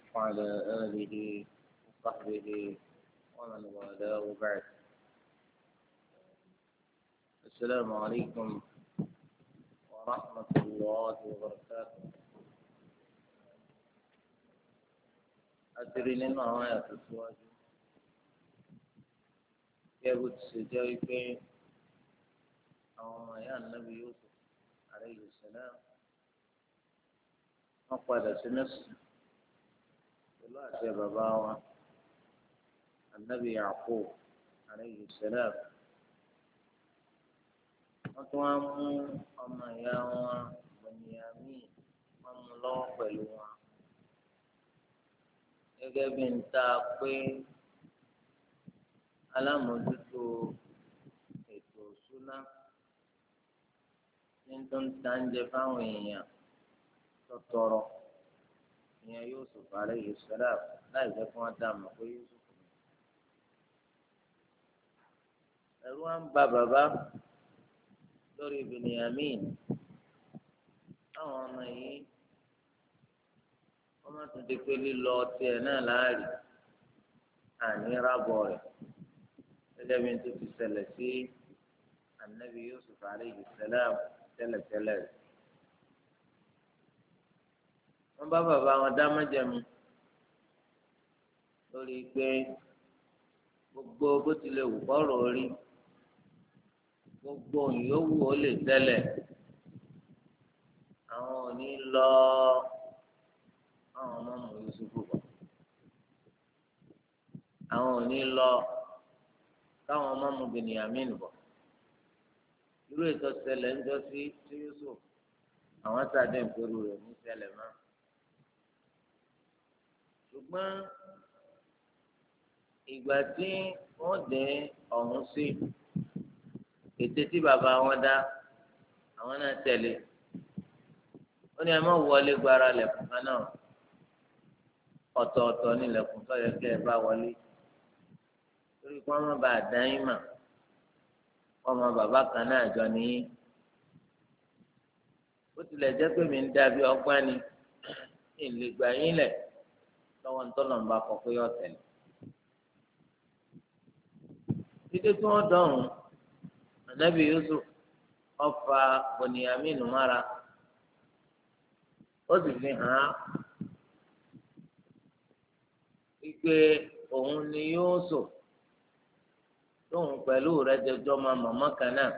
وعلى آله وصحبه ومن والاه وبعد. السلام عليكم ورحمة الله وبركاته. أدري لنا آية الزواج يقول سجايبين أو يا النبي يوسف عليه السلام وقال سنس الله يا بابا النبي يعقوب عليه السلام وتواموا أما يا بنيامين ومن الله بلوا gẹ́gẹ́ bí n ta pé alámòójútó ètò ìṣúná ní tó ń ta ń jẹ fáwọn èèyàn tó tọrọ ìyẹn Yusuf alayhi salam láì jẹ́ kí wọ́n dá mọ̀ pé Yusuf ni. ẹ̀rù wa ń ba bàbá lórí Binyamin àwọn ọmọ yìí wọ́n má tún di pé lílọ tiẹ̀ náà láàrin àní rábọ̀ rẹ̀ gẹ́gẹ́ bí n tó ti ṣẹlẹ̀ sí anabi Yusuf alayhi salam tẹ́lẹ̀tẹ́lẹ̀ rẹ̀. wọ́n bá bàbá wọn dá májẹ̀mú lórí pé gbogbo bó tilẹ̀ wù kọ́rọ̀ orí gbogbo ìyówù ó lè tẹ́lẹ̀ àwọn ò ní lọ àwọn ọmọ mọ Yusufu bọ̀ àwọn ò ní lọ káwọn ọmọ mọ Binyamin bọ̀ irú ètò ṣẹlẹ̀ ńjọ́ sí Yusuf àwọn sàdé ìpérù rẹ̀ ní ṣẹlẹ̀ mọ́ ṣùgbọ́n ìgbà tí wọ́n dé ọ̀hún sí ètè tí bàbá wọn dá àwọn náà tẹ̀lé ó ní ẹ má wọlé gbára lẹ̀kùn kan náà ọ̀tọ̀ọ̀tọ̀ nílẹ̀kùn tó yẹ kẹ́ ẹ bá wọlé torí kí wọ́n má bàa dán yín mà ọmọ bàbá kan náà jọ nìyí ó tilẹ̀ jẹ́ pé mi ń dàbí ọgbọ́n ni ìlẹ̀gbà yín lẹ̀ lọ́wọ́ ntọ́nà ń bá kọ pé ọ̀tẹ̀ ni. títí tí wọ́n dọ̀rùn ànábì Yusuf ọfà Binyamin mára ó sì fi hàn án wípé òun ni Yusuf tóun pẹ̀lú rẹ̀ jọjọ́ máa mọ̀mọ́ kan náà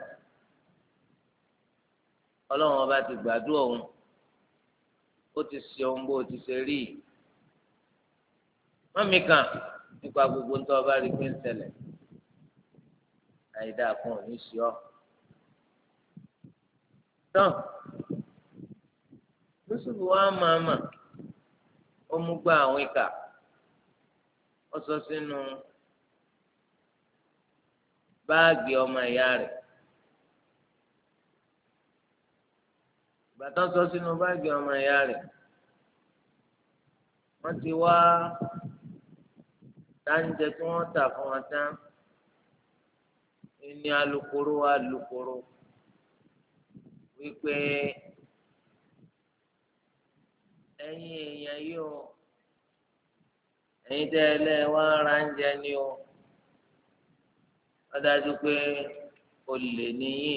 ọlọ́run ọba ti gbàdúrà òun ó ti ṣe ohun bó ti ṣe rí i mọ́mí kan nípa gbogbo ń tọ́ ọba rí pé ń ṣẹlẹ̀ àyídá kan ò ní ṣe ọ́ tán Yusuf wa máa mà ó mú gbá àwọn ìka ó sọ sínú báàgì ọmọ ìyá rẹ̀ bàtà sọ sínú báàgì ọmọ ìyá rẹ̀ wọ́n ti wá táǹjẹ tí wọ́n tà fún wọn tán ní alukoro wípé ẹ̀yin èèyàn yìí o ẹ̀yin tẹ́ ẹ lẹ́ wá ra ń jẹ ní o wọ́n dájú pé olè níyìn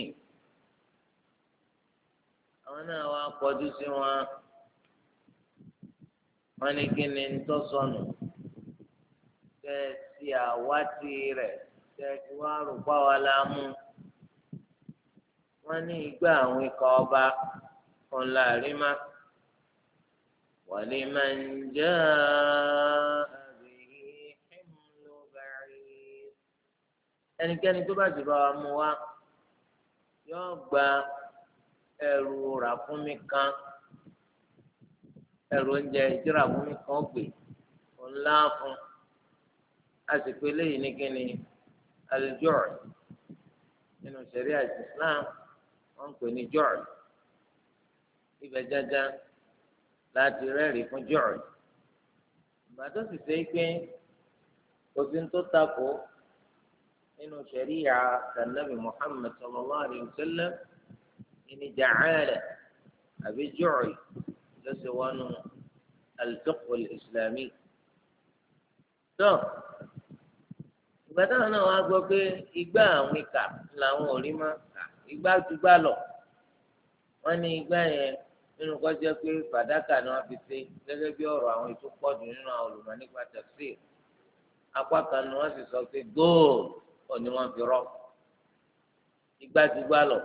àwọn náà wá kọjú sí wọn wọ́n ní kí ni ń tọ́ sọnù kẹ́ ẹ sí àwátì rẹ̀ kẹ́ ẹ ti wá rò páwa la mú wọ́n ní igbá àwọn ikọ̀ ọba ọ̀la àrímá waliman jaa bihi himlu ba'ir ẹnikẹ́ni tó bá ti bá wa mú wa yóò gba ẹrù ràkúnmí kan ẹrù oúnjẹ ìjọra ràkúnmí kan gbé ńlá fún àsìkò eléyìí ní kíni al-jur' nínú ṣẹ̀ríà Islam wọ́n ń pè ní jur' ibẹ̀ jájá láti rẹ́rìí fún jur' ìgbà tó sì ṣe é pé òsín tó takò nínú ṣẹ̀ríà Ànábì Muhammad sallallahu alayhi wa sallam ìní ja'ala àbí jur' ló ṣe wọnú al-fiqh al-islami. tó ìgbà táwọn náà wá gbọ́ pé igbá àwọn ìkà làwọn ò rí mọ́ igbá túgbà lọ wọ́n ní igbá yẹn nínú kọjá pé fàdákà ni wọ́n fi ṣe gẹ́gẹ́ bí ọ̀rọ̀ àwọn ètò pọ̀jù nínú àwọn olùmọ̀ nípa tafsir apá kan ni wọ́n sì sọ pé gold òní wọ́n fi rọ́ igbá túgbà lọ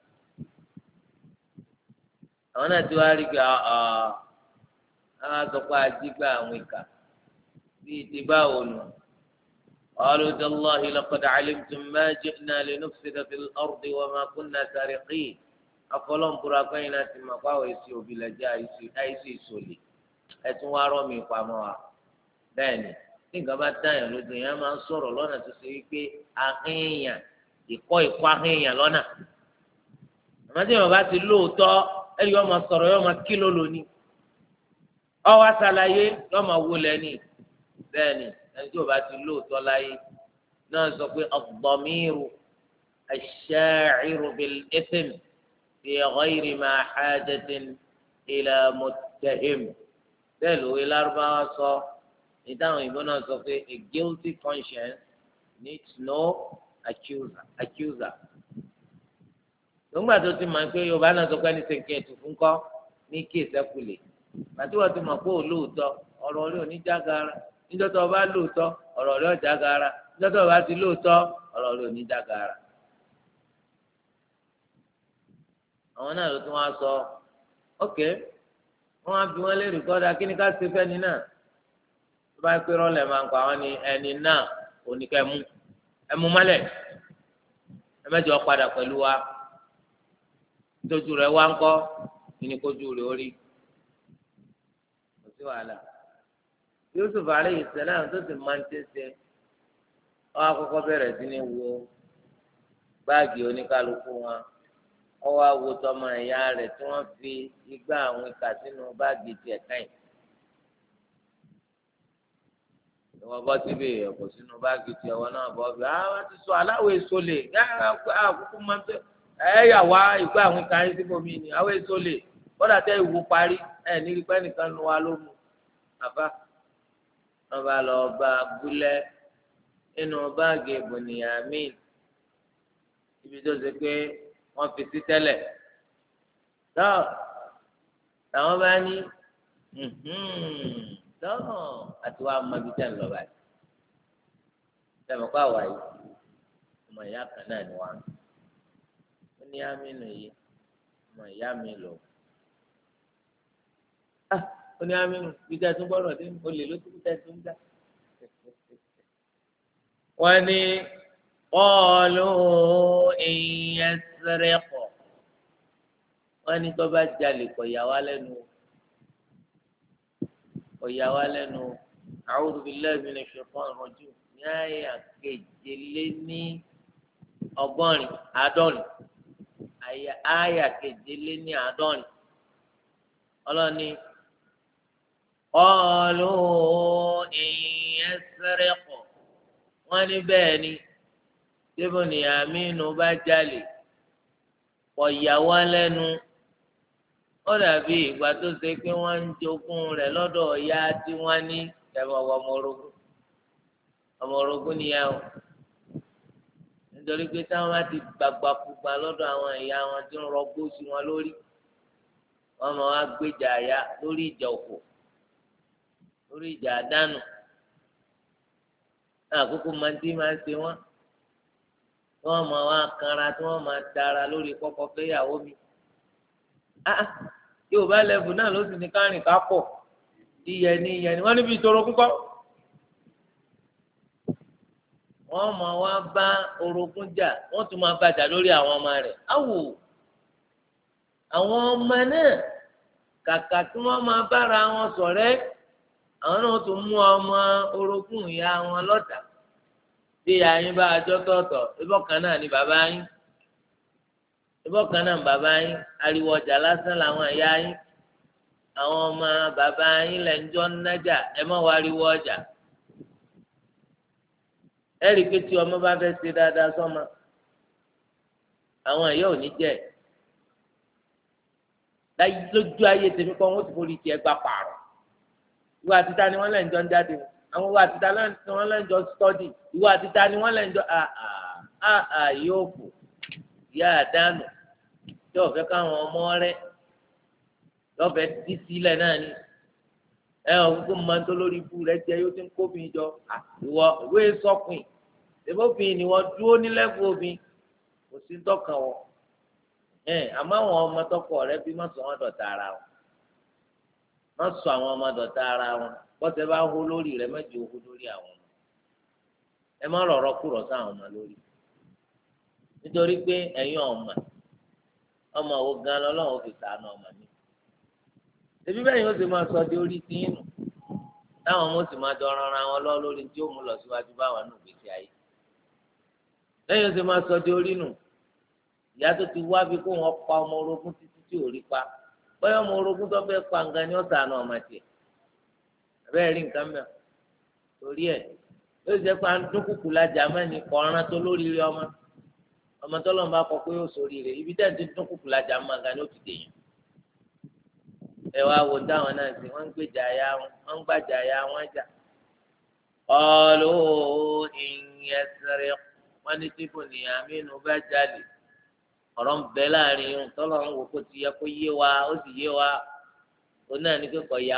àwọn náà ti wá rí pé àwọn sọ pé ajígbà àwọn ìkà bíi ti báwo nù. قالوا تالله لقد علمتم ما جئنا لنفسد في الأرض وما كنا سارقين afọlọ́n búra pẹ́yìn náà ti mọ̀ pàwọ́ èsì òbí lẹ́jà àìsí ìsòlè ẹ̀tún wá rọ́ mi pamọ́ wa bẹ́ẹ̀ ni tí nǹkan bá dáyàn lójú yẹn máa ń sọ̀rọ̀ lọ́nà tó ṣe wípé ahẹ́yàn ìkọ́ ahẹ́yàn lọ́nà àmọ́ tí yorùbá ti lóòótọ́ ẹ̀rí yóò máa sọ̀rọ̀ yóò máa kí ló lóní ọwọ́ àṣàlàyé yóò máa wọlé ní bẹ́ẹ̀ ni ẹni tí yorùbá ti lóòótọ́ láyé náà sọ pé ad-damiru ash-sha'iru bil-ithm fi ghayri ma hajatin ila muttahim bẹ́ẹ̀ lóye lárúbáwá sọ ìdáhùn ìbọn náà sọ pé a guilty conscience needs no accuser. lóńgbà tó ti mọ̀ pé yorùbá náà sọ pé ẹni sèǹkì ẹ̀tù fún kọ́ ní kí ìsẹ́kùlẹ̀ àti wọ́n ti mọ̀ pé olóòótọ́ ọ̀rọ̀ rẹ̀ ò ní jágara níjọ́ tó o bá lóòótọ́ ọ̀rọ̀ rẹ̀ ò jágara níjọ́ tó o bá ti lóòótọ́ ọ̀rọ̀ rẹ̀ ò ní jágara. àwọn náà ló tún wá sọ ok wọn á bí wọn lè rìkọ́dà kí ni ká ṣe fẹ́ni náà tó bá pé rọlẹ̀ máa ń pa àwọn ni ẹni náà oníkẹ́ ẹmu mọ́lẹ̀ ẹ mẹ́jọ padà pẹ̀lú wa nítorí rẹ̀ wá ń kọ́ kíni kójú rẹ̀ ó rí kò sí wàhálà Yusuf alayhi salam tó sì máa ń tẹ̀sẹ̀ ọ àkọ́kọ́ bẹ̀rẹ̀ sí ní wo báàgì oníkálukú wọn ọwọ́ awotọ́ ọmọ ẹ̀yà rẹ̀ tí wọ́n fi igbá àwọn ìka sínú báàgì tiẹ̀ káyìn. ìwọ bọ́ síbi ẹ̀kọ́ sínú báàgì tiẹ̀ wọn náà bọ́ bí wọ́n ti sọ aláwọ̀ èso lè àkókò máa ń tẹ ẹ̀yà wá igbá àwọn ìka yín síbòmí ni àwọ̀ èso lè kọ́dà tẹ́ ìwú parí ẹ̀ nírí pẹ́ nìkan nu wa ló mú àbá wọn bá lọ bá gúlẹ̀ nínú báàgì Bùnìyàmín ibi tó ṣe pé wọ́n fi sí tẹ́lẹ̀ tó làwọn bá ní tó àti wàá mọ ibi tẹ́ ń lọ báyìí tẹ̀mọ̀ kó àwa yìí ọmọ ìyá kan náà ni wọ́n ó ní Aminu yìí ọmọ ìyá mi lò ó ní Aminu bí tẹ́ tún gbọ́dọ̀ dé olè ló tún tẹ́ tún dá wọ́n ní qalu in yasriq wọ́n ní tó bá jalè kò yà wá lẹ́nu a'udhu billahi minash shaitanir rajim ní àyà kejeléní ọgọ́rin àádọ́rin àyà kejeléní àádọ́rin ọlọ́ni qalu in yasriq wọ́n ní bẹ́ẹ̀ ni tébù ní Aminu bá jalè kò yà wá lẹ́nu ó dàbí ìgbà tó ṣe pé wọ́n ń jogún rẹ̀ lọ́dọ̀ ọ̀yá tí wọ́n ní ẹ̀mọ̀ ọmọ orogún nìyẹn o nítorí pé táwọn bá ti gbàgbàkúgbà lọ́dọ̀ àwọn ìyá wọn tí ń rọgbó sí wọn lórí wọ́n máa wá gbéjà àyà lórí ìjà òfò lórí ìjà àdánù àkókò máa ń ṣe wọ́n máa wá kanra tí wọ́n máa dára lórí kọ́kọ́ fẹ́yàwó mi yóò bá lẹ́bù náà ló sì ní kárìn ká pọ̀ ìyẹni wọ́n níbi ìṣòro púpọ̀ wọ́n máa wá bá orogún jà wọ́n tún máa bàjà lórí àwọn ọmọ rẹ̀ áwò àwọn ọmọ náà kàkà tí wọ́n máa bára wọn ṣọ̀rẹ́ àwọn náà tún mú ọmọ orogún ìyá wọn lọ́tà bí ìyá yín bá àjọ tọ̀ọ̀tọ̀ ibọ̀ kan náà ni bàbá yín ibọ̀ kan náà bàbá yín ariwo ọjà lásán làwọn ìyá yín àwọn ọmọ bàbá yín lẹ́njọ́ nájà ẹ má wá ariwo ọjà ẹ rí i pé tí ọmọ bá fẹ́ ṣe dáadáa sọ́mọ àwọn ìyá ò ní jẹ́ lójú ayé tèmi kọ́ wọ́n ti forí tiẹ̀ gbà pààrọ̀ ìwọ àti ta ni wọ́n lẹ́ ń jọ ń jáde àwọn ìwọ àti ta ni wọ́n lẹ́ ń jọ stọ́dì ìwọ àti ta ni wọ́n lẹ́ ń jọ yóò fò yá àdánù tí ọ̀fẹ́ káwọn ọmọ rẹ lọ́fẹ̀ẹ́ dí sílẹ̀ náà ni ọ̀gbọ́n máa ń tó lórí ikú rẹ jẹ yóò ti ń kó mi jọ ìwọ ìwé sọkùn ìbófin ni wọ́n dúró nílẹ̀kùn obìn kò sí tọkàn wọ àmọ́ àwọn ọmọ tọkọ rẹ bí má sọ wọn dọ̀tá ara wọn má sọ àwọn ọmọ dọ̀tá ara wọn bọ́sẹ̀ bá hó lórí rẹ mẹ́jọ hó lórí àwọn ọmọ ẹ má rọ̀rọ̀ kúrọ̀ sáwọn ọmọ lórí nítorí pé ẹ̀yin ọmọ wo gan lọ́lọ́run fi ṣàánú ọmọ mi ebi bẹ́ẹ̀ yóò ṣe máa sọ di orí tí inú táwọn ọmọ sì máa dọ̀rọ̀ ara wọn lọ lórí tí ó mú lọ síwájú báwọn nù gbèsè ayé lẹ́yìn ó ṣe máa sọ di orí nù ìyá tó ti wá bí kó wọn pa ọmọ orogún títí tí ò rí pa bóyá ọmọ orogún tó fẹ́ pa nǹkan ni ó ṣàánú ọmọ tiẹ̀ abẹ́rẹ́ rí nǹkan mẹ́ọ̀ torí ẹ̀ yóò jẹ́ pé à ń dúnkùkù lajà mẹ́ni kọ̀ọ̀rán tó lórí rí ọmọ tọ́lọ́ bá kọ pé ó sórí rẹ̀ ibi tẹ́ ti dúnkùkù lajà mọ́ nǹkan ni ó ti dèyàn ẹ wá wo táwọn náà sí wọ́n ń gbèjà ya wọ́n ń gbàjà ya wọ́n jà qalu in yasriq wọ́n ní tí Bùnìyámínù bá jalè ọ̀rọ̀ ń bẹ láàrin yìí tọ́lọ̀ ń wò kó ti yẹ kó yé wa ó sì yé wa ó náà ní pé kò yà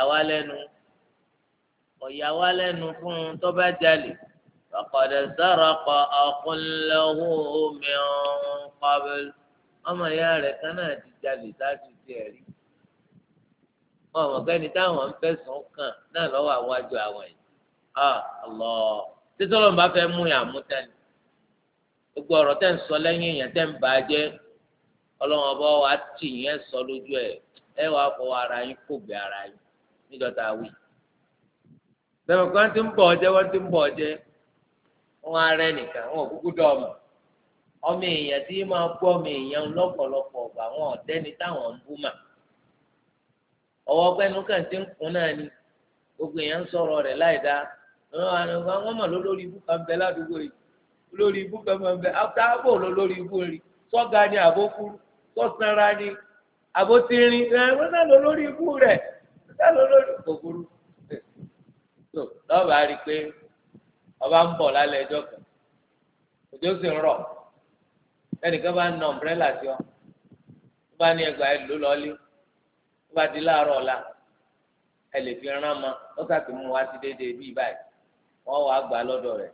wá lẹ́nu fún un tó bá jalè faqad saraqa akhun lahu min qabl ọmọ ìyá rẹ̀ kan náà ti jalè sáájú tiẹ̀ rí ọmọ kẹ́ni táwọn ń fẹ̀sùn kàn náà lọ́wọ́ àwọn àjọ àwọn yìí Allah títí ọlọ́run bá fẹ́ mú yàn mú tẹ́ni gbogbo ọ̀rọ̀ tẹ́ ń sọ lẹ́yìn èèyàn tẹ́ ń bà á jẹ́ ọlọ́run ọba wa tì yẹn sọ lójú ẹ wàá fọwọ́ ara yín kò gbé ara yín níjọta wí. bẹ́ẹ̀ kan ti ń bọ̀ ọjẹ́ wọ́n ti ń bọ̀ ọjẹ́ wọ́n á rẹ́ nìkan wọn ò kúkú dọ̀ ọmọ èèyàn tí máa gbọ́ ọmọ èèyàn lọ́pọ̀lọpọ̀ ọ̀gbà wọn ọ̀tẹ́ni táwọn ń bú mà ọwọ́ pẹ́ẹ́nu kàn ti ń kún náà ni gbogbo èèyàn ń sọ̀rọ̀ rẹ̀ láì dáa wọ́n mọ̀ lórí ibú kan bẹ ládùúgbò yìí lórí ibú kan máa ń bẹ àbò lórí ibú rí sọ́gà ni àbókúrú sọ́sanra ni àbótírin wọ́n náà lọ lórí ibú rẹ̀ wọ́n náà lọ lórí kòkòrò tó lọ́ọ̀bà rí i pé ọba ń bọ̀ lálẹ́ ẹjọ́ kan òjò sì ń rọ̀ ẹnìkan bá ń na ọ̀mbrẹ́là sí ọ tó bá ní ẹgbàá ẹ ló lọ́ọ́lé tó bá di láàárọ̀ ọ̀la ẹ lè fi rán ma ó sàtì mú wá sí déédéé bíi báyìí wọ́n wàá gbà lọ́dọ̀ rẹ̀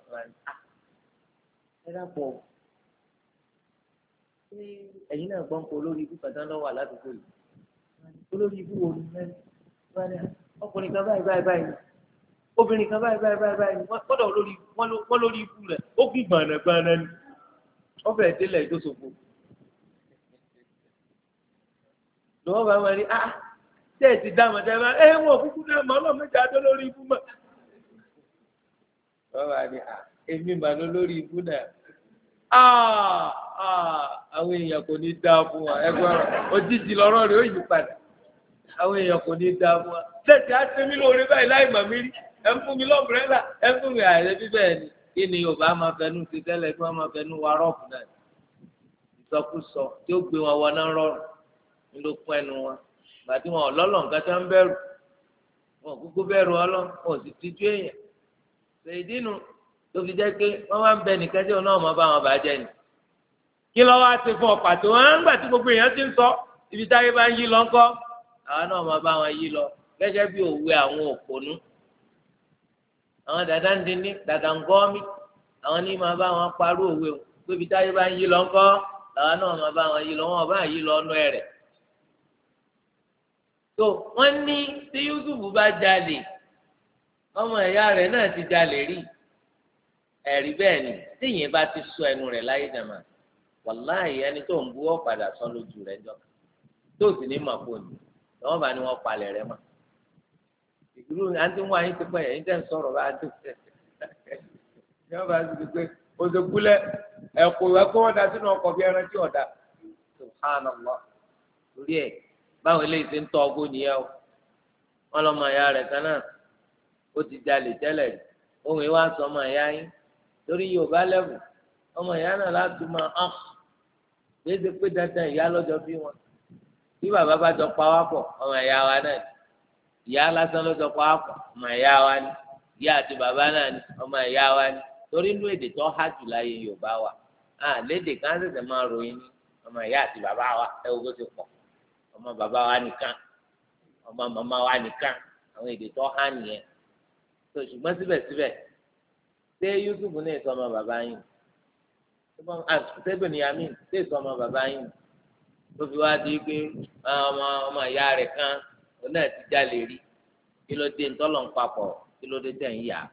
ẹ dàpọ̀ ẹ̀yin náà gbọ́n kó olórí ibú kan tán lọ́wọ́ àládùúgbò yìí olórí ibú wo ni mẹ́rin ọkùnrin kan báyìí báyìí obìnrin kan báyìí kọ́dọ̀ wọ́n lórí ibú rẹ̀ ó kú gbànàgbànà ni wọ́n fẹ́ẹ́ délẹ̀ ìdóṣogbo lọ́wọ́ bá wọn rí tẹ́ ẹ ti dá àmọ́ tẹ́ ẹ bá wọn kúkú náà mọ́ ọlọ́mọdé adó lórí ibú mọ́ wọ́n bá ní èmi mà ló lórí ibú náà àwọn èèyàn kò ní dá fún wa ẹgbẹ́ òjijì lọ́rọ́ rẹ̀ ó yí padà àwọn èèyàn kò ní dá fún wa tẹ̀sí á ṣe mí lóore báyìí láì mà mí rí ẹ ń fún mi lọ́mbrẹ́là ẹ ń fún mi àìrẹ́ bíbẹ̀ ni kí ni Yorùbá máa fẹnu ti tẹ́lẹ̀ tí wọ́n máa fẹnu wa rọ́ọ̀fù náà ìsọkúsọ tí ó gbé wọn wọ náà rọrùn ní ló pọ́n ẹnu wọn gbàtí wọn ọlọ́lọ́ nǹkan tó ń bẹ̀rù wọn kúkú bẹ̀rù ọlọ́ wọn ò sì tijú èèyàn ṣèdí nu tó fi jẹ́ pé wọ́n máa ń bẹ nìkan tí wọn náà máa bá wọn bàjẹ́ ni kí lọ́wọ́ á ti fún ọ pàtó wọn ń gbà tí gbogbo èèyàn ti ń sọ ibi táyé bá ń yí lọ ńkọ́ àwọn náà máa bá wọn yí lọ gẹ́gẹ́ bí òwe àwọn òpònú àwọn dàda ń dín ní dàda ń gọ́ mi àwọn ní máa bá wọn parú òwe o pé ibi táyé bá ń yí lọ ńkọ́ àwọn náà máa bá wọn yí lọ wọn bá yí lọ ọ́nú ẹ̀rẹ̀ tó wọ́n ní tí Yusuf bá jalè ọmọ ẹ̀yà rẹ̀ náà ti jalè rí ẹ̀rí bẹ́ẹ̀ ni tíyẹn bá ti sọ ẹnu rẹ̀ láyé dàmà wàláhì ẹni tó ń bú ọ padà sọ lójú rẹ̀ jọ tó sì ní mà fóònù lọ́wọ́ bá ní wọ́n palẹ̀ rẹ̀ mọ́ ìdúró àti wọn àyín ti pẹ́ ẹ̀yìn tẹ́ ń sọ̀rọ̀ bá tó ní wọ́n bá ti pé òṣèkúlẹ̀ ẹ̀kọ́ wọn da sínú ọkọ̀ bí ẹran tí ọ̀dà subhanallah lórí ẹ̀ báwọn eléyìí ti ń tọ́ ọgbó nìyẹn o wọn lọ́mọ ẹ̀yà rẹ̀ kan náà ó ti jalè tẹ́lẹ̀ ohun ìwà sọ ọmọ ẹ̀yà yín torí Yorùbá lẹ́bù ọmọ ìyá náà láti máa hàn léde pé dandan ìyá lọ́jọ́ bí wọn bí bàbá bá jọ pa wá pọ̀ ọmọ ìyá wa náà ìyá lásán ló sọ pé àpò ọmọ ìyá wa ni ìyá àti bàbá náà ni ọmọ ìyá wa ni torí inú èdè tó há jù láyé Yorùbá wa lédè kan ṣẹ̀ṣẹ̀ máa ròyìn ní ọmọ ìyá àti bàbá wa ẹ wo bó ti pọ̀ ọmọ bàbá wa nìkan ọmọ màmá wa nìkan àwọn èdè tó há nìyẹn tó ṣùgbọ́n síbẹ̀síbẹ̀ ṣé Yusuf ní èso ọmọ bàbá yín ṣé Bẹ̀níyámìn ṣé èso ọmọ bàbá yín tó fi wá di pé ọmọ ìyá rẹ̀ kan òun náà ti jalè rí kí ló dé ńtọ́lọ̀ ń papọ̀ kí ló dé tẹ̀ ń yà.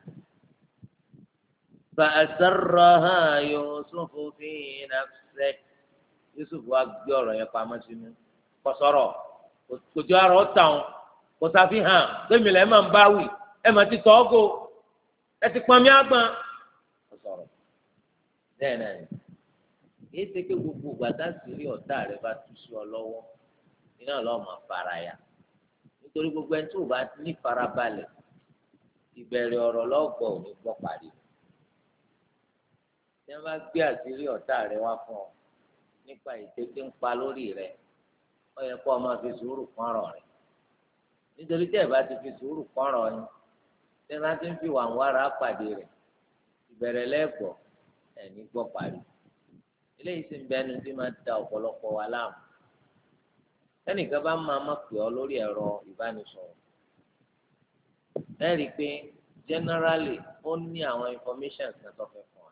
فأسرها يوسف في نفسه Yusuf wá gbé ọ̀rọ̀ yẹn pamọ́ sínú kò sọ̀rọ̀ kò jọ ara ọ̀tàn kò ṣàfihàn lẹ́mi lẹ́ẹ̀ máa ń bá wì ẹ̀ máa ti tọ́ ọ́ gò ẹ̀ ti pọnmi àgbọn kò sọ̀rọ̀ bẹ́ẹ̀ náà ni kì í ṣe pé gbogbo gbàdá sí rí ọ̀tá rẹ bá tú sí ọ lọ́wọ́ iná lọ́ọ́ máa fara ya nítorí gbogbo ẹni tó bá ní farabalẹ̀ ìbẹ̀rẹ̀ ọ̀rọ̀ lọ́gbọ̀ ò ní gbọ́ parí tí wọ́n bá gbé àṣírí ọ̀tá rẹ wá fún ọ nípa ète tí ń pa lórí rẹ ó yẹ kó o máa fi sùúrù kọ́rọ̀ rẹ nítorí tí ẹ bá ti fi sùúrù kọ́rọ̀ yín tí wọ́n bá ti ń fi wàǹwàrà pàdé rẹ ìbẹ̀rẹ̀ lẹ́gbọ̀ọ́ ẹ̀ ní gbọ́ parí eléyìí sì ń bẹnu tí máa da ọ̀pọ̀lọpọ̀ wa láàmú ẹnìkan bá máa pè ọ́ lórí ẹ̀rọ ìbánisọ̀rọ̀ ẹ rí i pé generally ó ní àwọn information kan tó fẹ́ fún wa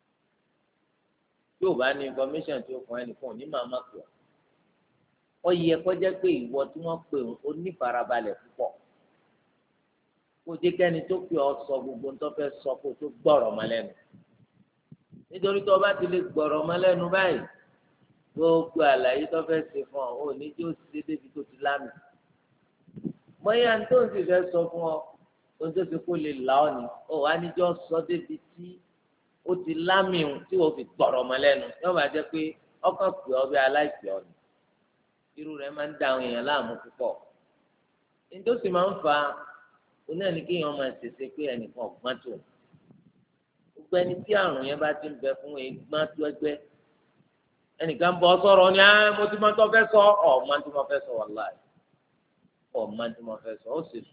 tí ò bá ní information tí ó fún ẹnìkan ò ní máa pè ọ́ ó yẹ kó jẹ́ pé ìwọ tí wọ́n pè ó ní farabalẹ̀ púpọ̀ kó jẹ́ kẹ́ni tó pè ọ́ sọ gbogbo ń tó fẹ́ sọ kó tó gbọ́rọ̀ mọ́ lẹ́nu nítorí tó o bá ti lè gbọ́rọ̀ mọ́ lẹ́nu báyìí gbogbo àlàyé tó fẹ́ ṣe fún ọ ò ní tí ó ṣe débi tó ti lámì bóyá tó ń sì fẹ́ sọ fún ọ ohun tó ti kó lè là ọ́ ni ó wà níjọ́ sọ débi tí ó ti lámì tí wọ́n fi gbọ́rọ̀ mọ́ lẹ́nu yóò máa jẹ́ pé ọkàn pè ọ́ bí aláìsí ọ ni irú rẹ̀ máa ń da àwọn èèyàn láàmú púpọ̀ nítòsí máa ń fa oní ẹni kéèyàn máa ṣèṣe pé ẹnìkan ọ̀gbọ́n tó gbogbo ẹni tí àrùn yẹn bá ti ń bẹ fún ẹgbọ́n tó ẹgbẹ́ ẹnìkan bọ́ sọ̀rọ̀ ni mo ti máa tó fẹ́ sọ máa tó máa fẹ́ sọ wàláì máa tó máa fẹ́ sọ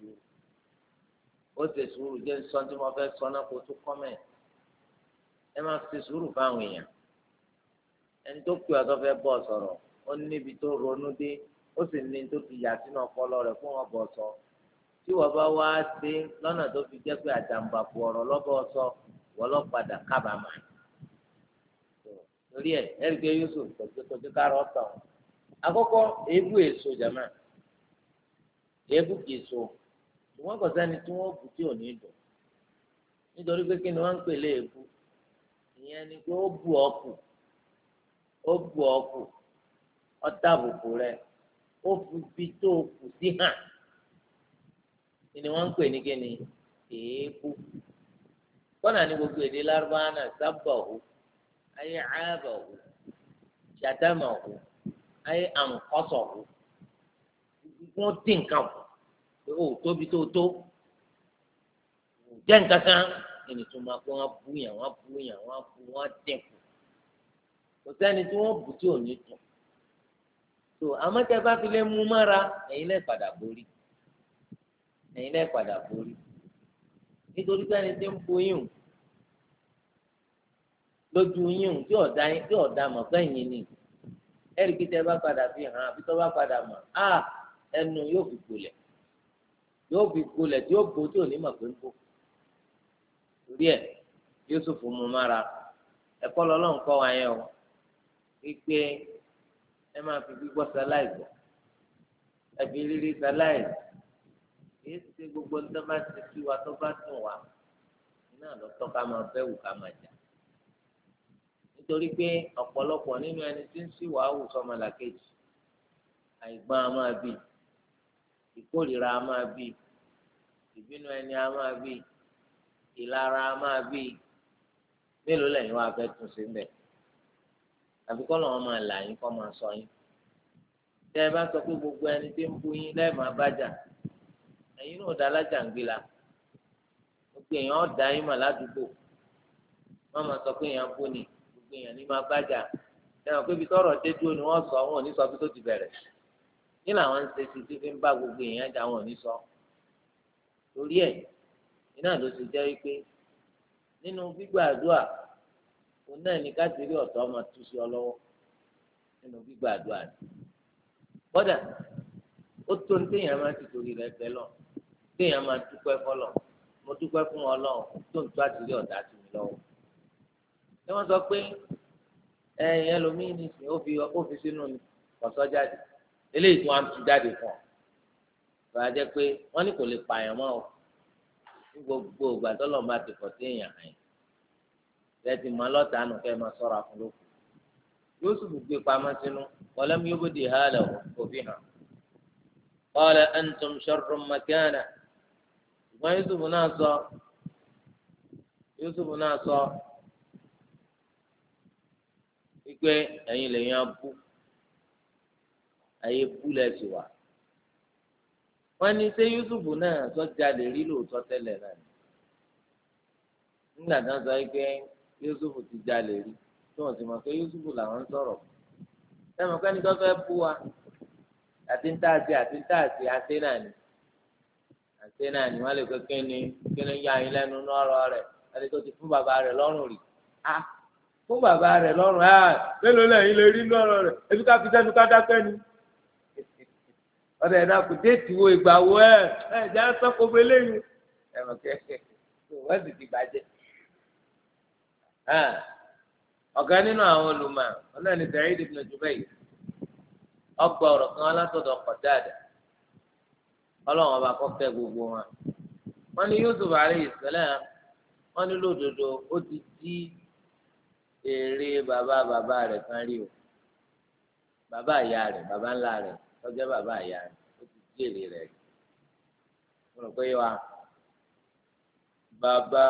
ó ṣe sùúrù jẹ́ sọ tí mo fẹ́ sọ náà kó tó kọ́mẹ̀ ẹ máa ṣe sùúrù fáwọn èèyàn ẹni tó pè ọ́ tó fẹ́ bọ́ sọ̀rọ̀ ó níbi tó ronú dé ó sì ní tó ti yà sínú ọpọlọ rẹ̀ fún wọn bọ̀ sọ tí wọ́n bá wá dé lọ́nà tó fi jẹ́ pé àjàmbàpọ̀ ọ̀rọ̀ lọ́bọ̀ sọ wọ́n lọ́ padà kábàámà torí ẹ̀ ẹ̀ríkẹ́ Yusuf kòtò kárọ̀ tán àkọ́kọ́ èébú èso jàmá èébú kì í so ṣùgbọ́n kò sẹ́ni tí wọ́n bù tí ò ní dùn nítorí pé kí ni wọ́n ń pè léèbú ìyẹn ni pé ó bù ọ́ kù ó tàbùkù rẹ̀ ó fi bí tó kù sí hàn ni wọ́n ń pè ní kíni èébú kọ́nà ní gbogbo èdè lárúbáwá náà sábàáwò ayé ààbàwò ṣàdámàwò ayé àǹkọ́sọ̀wò wọ́n dín nǹkan wò ó tóbi tó jẹ́ nǹkan kan ẹni tó máa kó wọn búyàn wọ́n dínkù kò sẹ́ni tí wọ́n bù tí ò ní tún tó àmọ́ tẹ́ bá fi lè mú mára ẹ̀yin lè padà borí nítorí pé ẹni tí ń bo yín lójú yín tí ọ̀dà mọ̀ fẹ́yìn ni ẹ̀rí kí tẹ́ bá padà fi hàn àbí tó bá padà mọ̀ ẹnu yóò fi gbolẹ̀ tí ó bo tí ò ní mọ̀ pé ń bò torí ẹ̀ Yusuf mú mára ẹ̀kọ́ lọ́lọ́run kọ́ wa yẹn o wípé ẹ máa fi gbígbọ́ sáláì gbọ́ ẹ fi rírí sáláì kìí ṣe gbogbo ní tó bá ti fi wa tó bá dùn wa iná lọ́tọ́ ká máa bẹ́ wù ká máa jà nítorí pé ọ̀pọ̀lọpọ̀ nínú ẹni tí ń sì wàá wù sọmọlàkejì àìgbọ́n a máa bì ìkórìíra a máa bì ìbínú ẹni a máa bì ìlara a máa bì mélòó lẹ́yìn wá fẹ́ tún sí mbẹ̀ àbí kọ́ lọ́wọ́ máa là yín kọ́ máa sọ yín tẹ́ ẹ bá sọ pé gbogbo ẹni tí ń bú yín lẹ́ẹ̀ máa bá jà ẹ̀yin náà dá alájà ń gbé la gbogbo èèyàn ọ̀dà yín mà ládùúgbò wọ́n máa sọ pé èèyàn bú ni gbogbo èèyàn ní máa bá jà ẹ̀wọ̀n pé ibi tọ́rọ̀ dé dúró ni wọ́n sọ wọn ò ní sọ pé tó ti bẹ̀rẹ̀ kí làwọn ń ṣe sí tí fi ń bá gbogbo èèyàn jà wọn ò ní sọ torí ẹ̀ iná ló ti jẹ́ wípé nínú gbígbàdúrà òun náà ní ká ti rí ọ̀tọ̀ ọmọ tú sí ọ lọ́wọ́ nínú gbígbàdúrà rẹ̀ kódà ó tó ní téèyàn máa ti torí rẹ̀ bẹ́ lọ téèyàn máa dúpẹ́ fọlọ́ mo dúpẹ́ fún Ọlọ́run tó ń tó àtìrí ọ̀tá sí mi lọ́wọ́ ṣé wọ́n sọ pé ẹ̀yìn ẹlòmíín nìsín ó fi sínú ọ̀sọ́ jáde eléyìí tí wọ́n á tún jáde fún ọ bàá jẹ́ pé wọ́n ní kò lè pààyàn mọ́ ọ ní gbogbo ìgbà tọ́lọ́run bá ti kọ̀ sí èèyàn àyìn rẹ ti mọ ọlọ́tàánù kẹ́ ẹ máa sọ́ra fún lóko yóò sì gbé pamọ́ sínú walam yubdi halahu kò fi hàn qala antum sharrun makana ṣùgbọ́n Yúsúfù náà sọ wípé ẹ̀yin lèyìn abú ayé bú lẹ́sìn wá wọ́n ní ṣé Yúsúfù náà sọ́jà lè rí lóòótọ́ tẹ́lẹ̀ náà nígbà tí wọ́n sọ wípé Yúsúfù ti jalè rí tí wọ́n sì mọ̀ pé Yúsúfù làwọn ń sọ̀rọ̀ sẹ́mi pẹ́ni tó fẹ́ bú wa àti ń tààtì àti náà ni wọ́n lè pé kíni yá yín lẹ́nu lọ́rọ̀ rẹ̀ ẹni tó ti fún bàbá rẹ̀ lọ́rùn rí fún bàbá rẹ̀ lọ́rùn mélòó lẹ́yìn lè rí lọ́rọ̀ rẹ̀ ebi ká fi sẹ́nu ká dákẹ́ ni ọ̀dọ̀ ẹ̀dá kò déètì wo ìgbà wo já sọ́kò eléyìí ẹ̀mọ̀ kẹ́kẹ́ wọ́n sì ti bàjẹ́ ọ̀gá nínú àwọn olùmọ̀ ọlọ́ọ̀ni Sa'id ibn Jubayr ọgbà ọ̀rọ̀ kan alátọ̀dọ̀ Qatada ọlọ́run ọba kọ́kẹ́ gbogbo wọn. wọ́n ní Yusuf alayhi salam wọ́n ní lódodo ó ti jí èrè bàbá rẹ̀ kan rí o bàbá ìyá rẹ̀ bàbá ńlá rẹ̀ lọ́jọ́ bàbá ìyá rẹ̀ ó ti jí èrè rẹ̀ rí. mo rò pé wa bàbá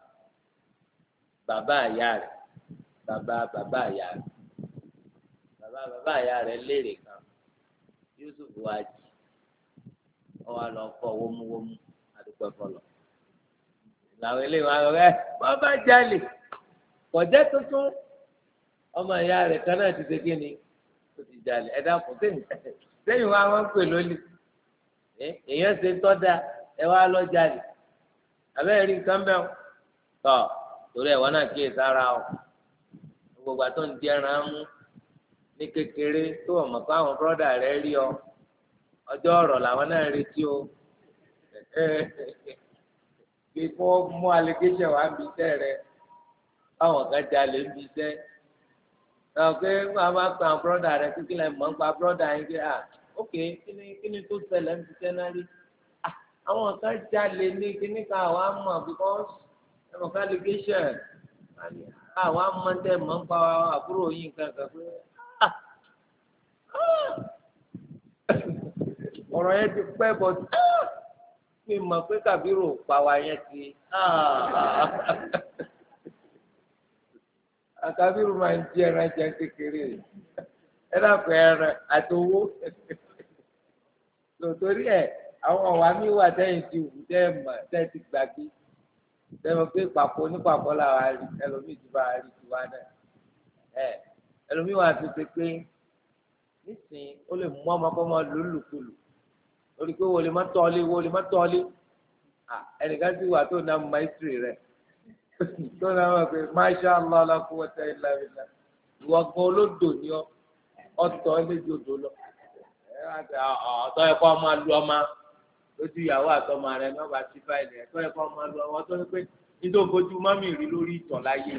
ìyá rẹ̀ bàbá ìyá rẹ̀ bàbá ìyá rẹ̀ léèrè kan Yusuf wá jí ọwọ́ àlọ́ kọ́ wómúwómú àdúgbò ẹ̀fọ́lọ́ làwọn eléyìí wọn lọ wọ́n bá jalè kọjá tuntun ọmọ ìyá rẹ̀ kan náà ti ṣe kí ni ó ti jalè ẹ̀dá kò sẹ́yìn wá wọ́n pè lólè èèyàn ṣe tọ́da ẹ wá lọ jalè abẹ́rẹ́ rí nǹkan bẹ́ẹ̀ tọ́ torí ẹ̀wọ́n náà kíyè sára o gbogbo àtọ́ ń di ẹran mú ní kékeré tó wọ́n mọ̀ pé àwọn bọ́dà rẹ̀ rí ọ ọjọ́ ọ̀rọ̀ làwọn náà retí o bí kò mú allegation wá bí iṣẹ́ rẹ báwọn kan jalè ń bí iṣẹ́ náà pé wọ́n máa pa àwọn bọ́dà rẹ kíkí lẹ́yìn mọ̀ ń pa bọ́dà yín pé ok kí ni tó ṣẹlẹ̀ ń bí iṣẹ́ náà rí àwọn kan jalè ní kíní kan àwọn á mọ̀ because ẹ̀mọ̀ kan allegation àwọn á mọ̀ tẹ́ mọ̀ ń pa àbúrò yín kankan pé ọ̀rọ̀ yẹn ti pẹ́ bọ̀ mi mọ̀ pé Kàbírù pàwọ́ yẹn ti Kàbírù máa ń jẹ ẹran jẹ kékeré ẹ dàpọ̀ ẹran àti owó lòtórí ẹ àwọn ọ̀wá mi wà tẹ́yìn ti wù tẹ́ ti gbàgbé tẹ́wọ́n pé pàpọ̀ onípàpọ̀ làwọn àrí ẹlòmíì ti bá àrí tiwa náà ẹlòmíì wà tó ṣe pé nísìnyí ó lè mú ọmọ kọ́ máa lòlùkulù lórí pé wọlé má tọ́lé ẹnìkan sì wà tó ná maistri rẹ tó ná wọn pé masha Allah la quwwata illa billah ìwọ gan olódò ni ọtọ ẹlẹjọdọ lọ ọtọ ẹkọ máa lu ọmọ lójú ìyàwó àtọmọ rẹ má bàa ti fáìlì ẹtọ ẹkọ máa lu ọmọ tó ní pé nítorí fojú mọ́mì rí lórí ìtàn láyé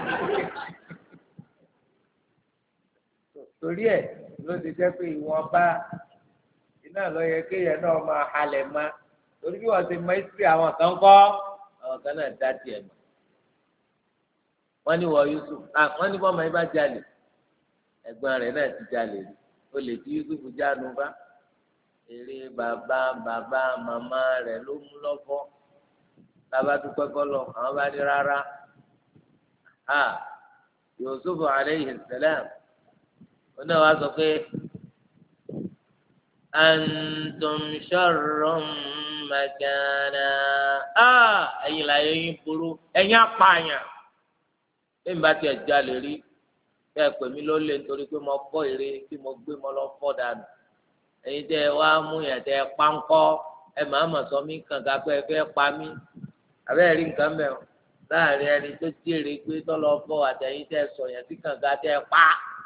torí ẹ ló ti jẹ́ pé ìwọ̀n bá iná lọ yẹ kéèyàn náà máa halẹ̀ má torí bí wọ́n ti mẹ́sìrì àwọn kan kọ́ àwọn kan náà dá tiẹ̀ mọ́ wọ́n ní wọ́n Yusuf wọ́n ní bọ́mọ yìí bá jalè ẹ̀gbọ́n rẹ̀ náà ti jalè rí ó lè ti Yusuf jánu bá èrè bàbá màmá rẹ̀ ló mú lọ́fọ́ bàbá dúpẹ́ kọ́lọ̀ àwọn bá ní rárá Yusuf alayhi salam ó náà wá sọ pé antum sharrun makana ẹ̀yin láyé yín burú ẹ̀yin apààyàn bí n bá tiẹ̀ jalè rí kẹ́ ẹ pè mí ló lé nítorí pé mo fọ́ èrè tí mo gbé mo lọ fọ́ dànù ẹ̀yin tẹ́ ẹ wá mú yẹn tẹ́ ẹ pánkọ́ ẹ máa mà sọ mí kànga pé ẹ fẹ́ pa mí àbẹ́ẹ̀ rí nǹkan mẹ́rin láàrin ẹni tó jèrè pé tọ́lọ́ fọ́ àtẹ̀yìn tẹ́ sọ yẹn sí kànga tẹ́ pa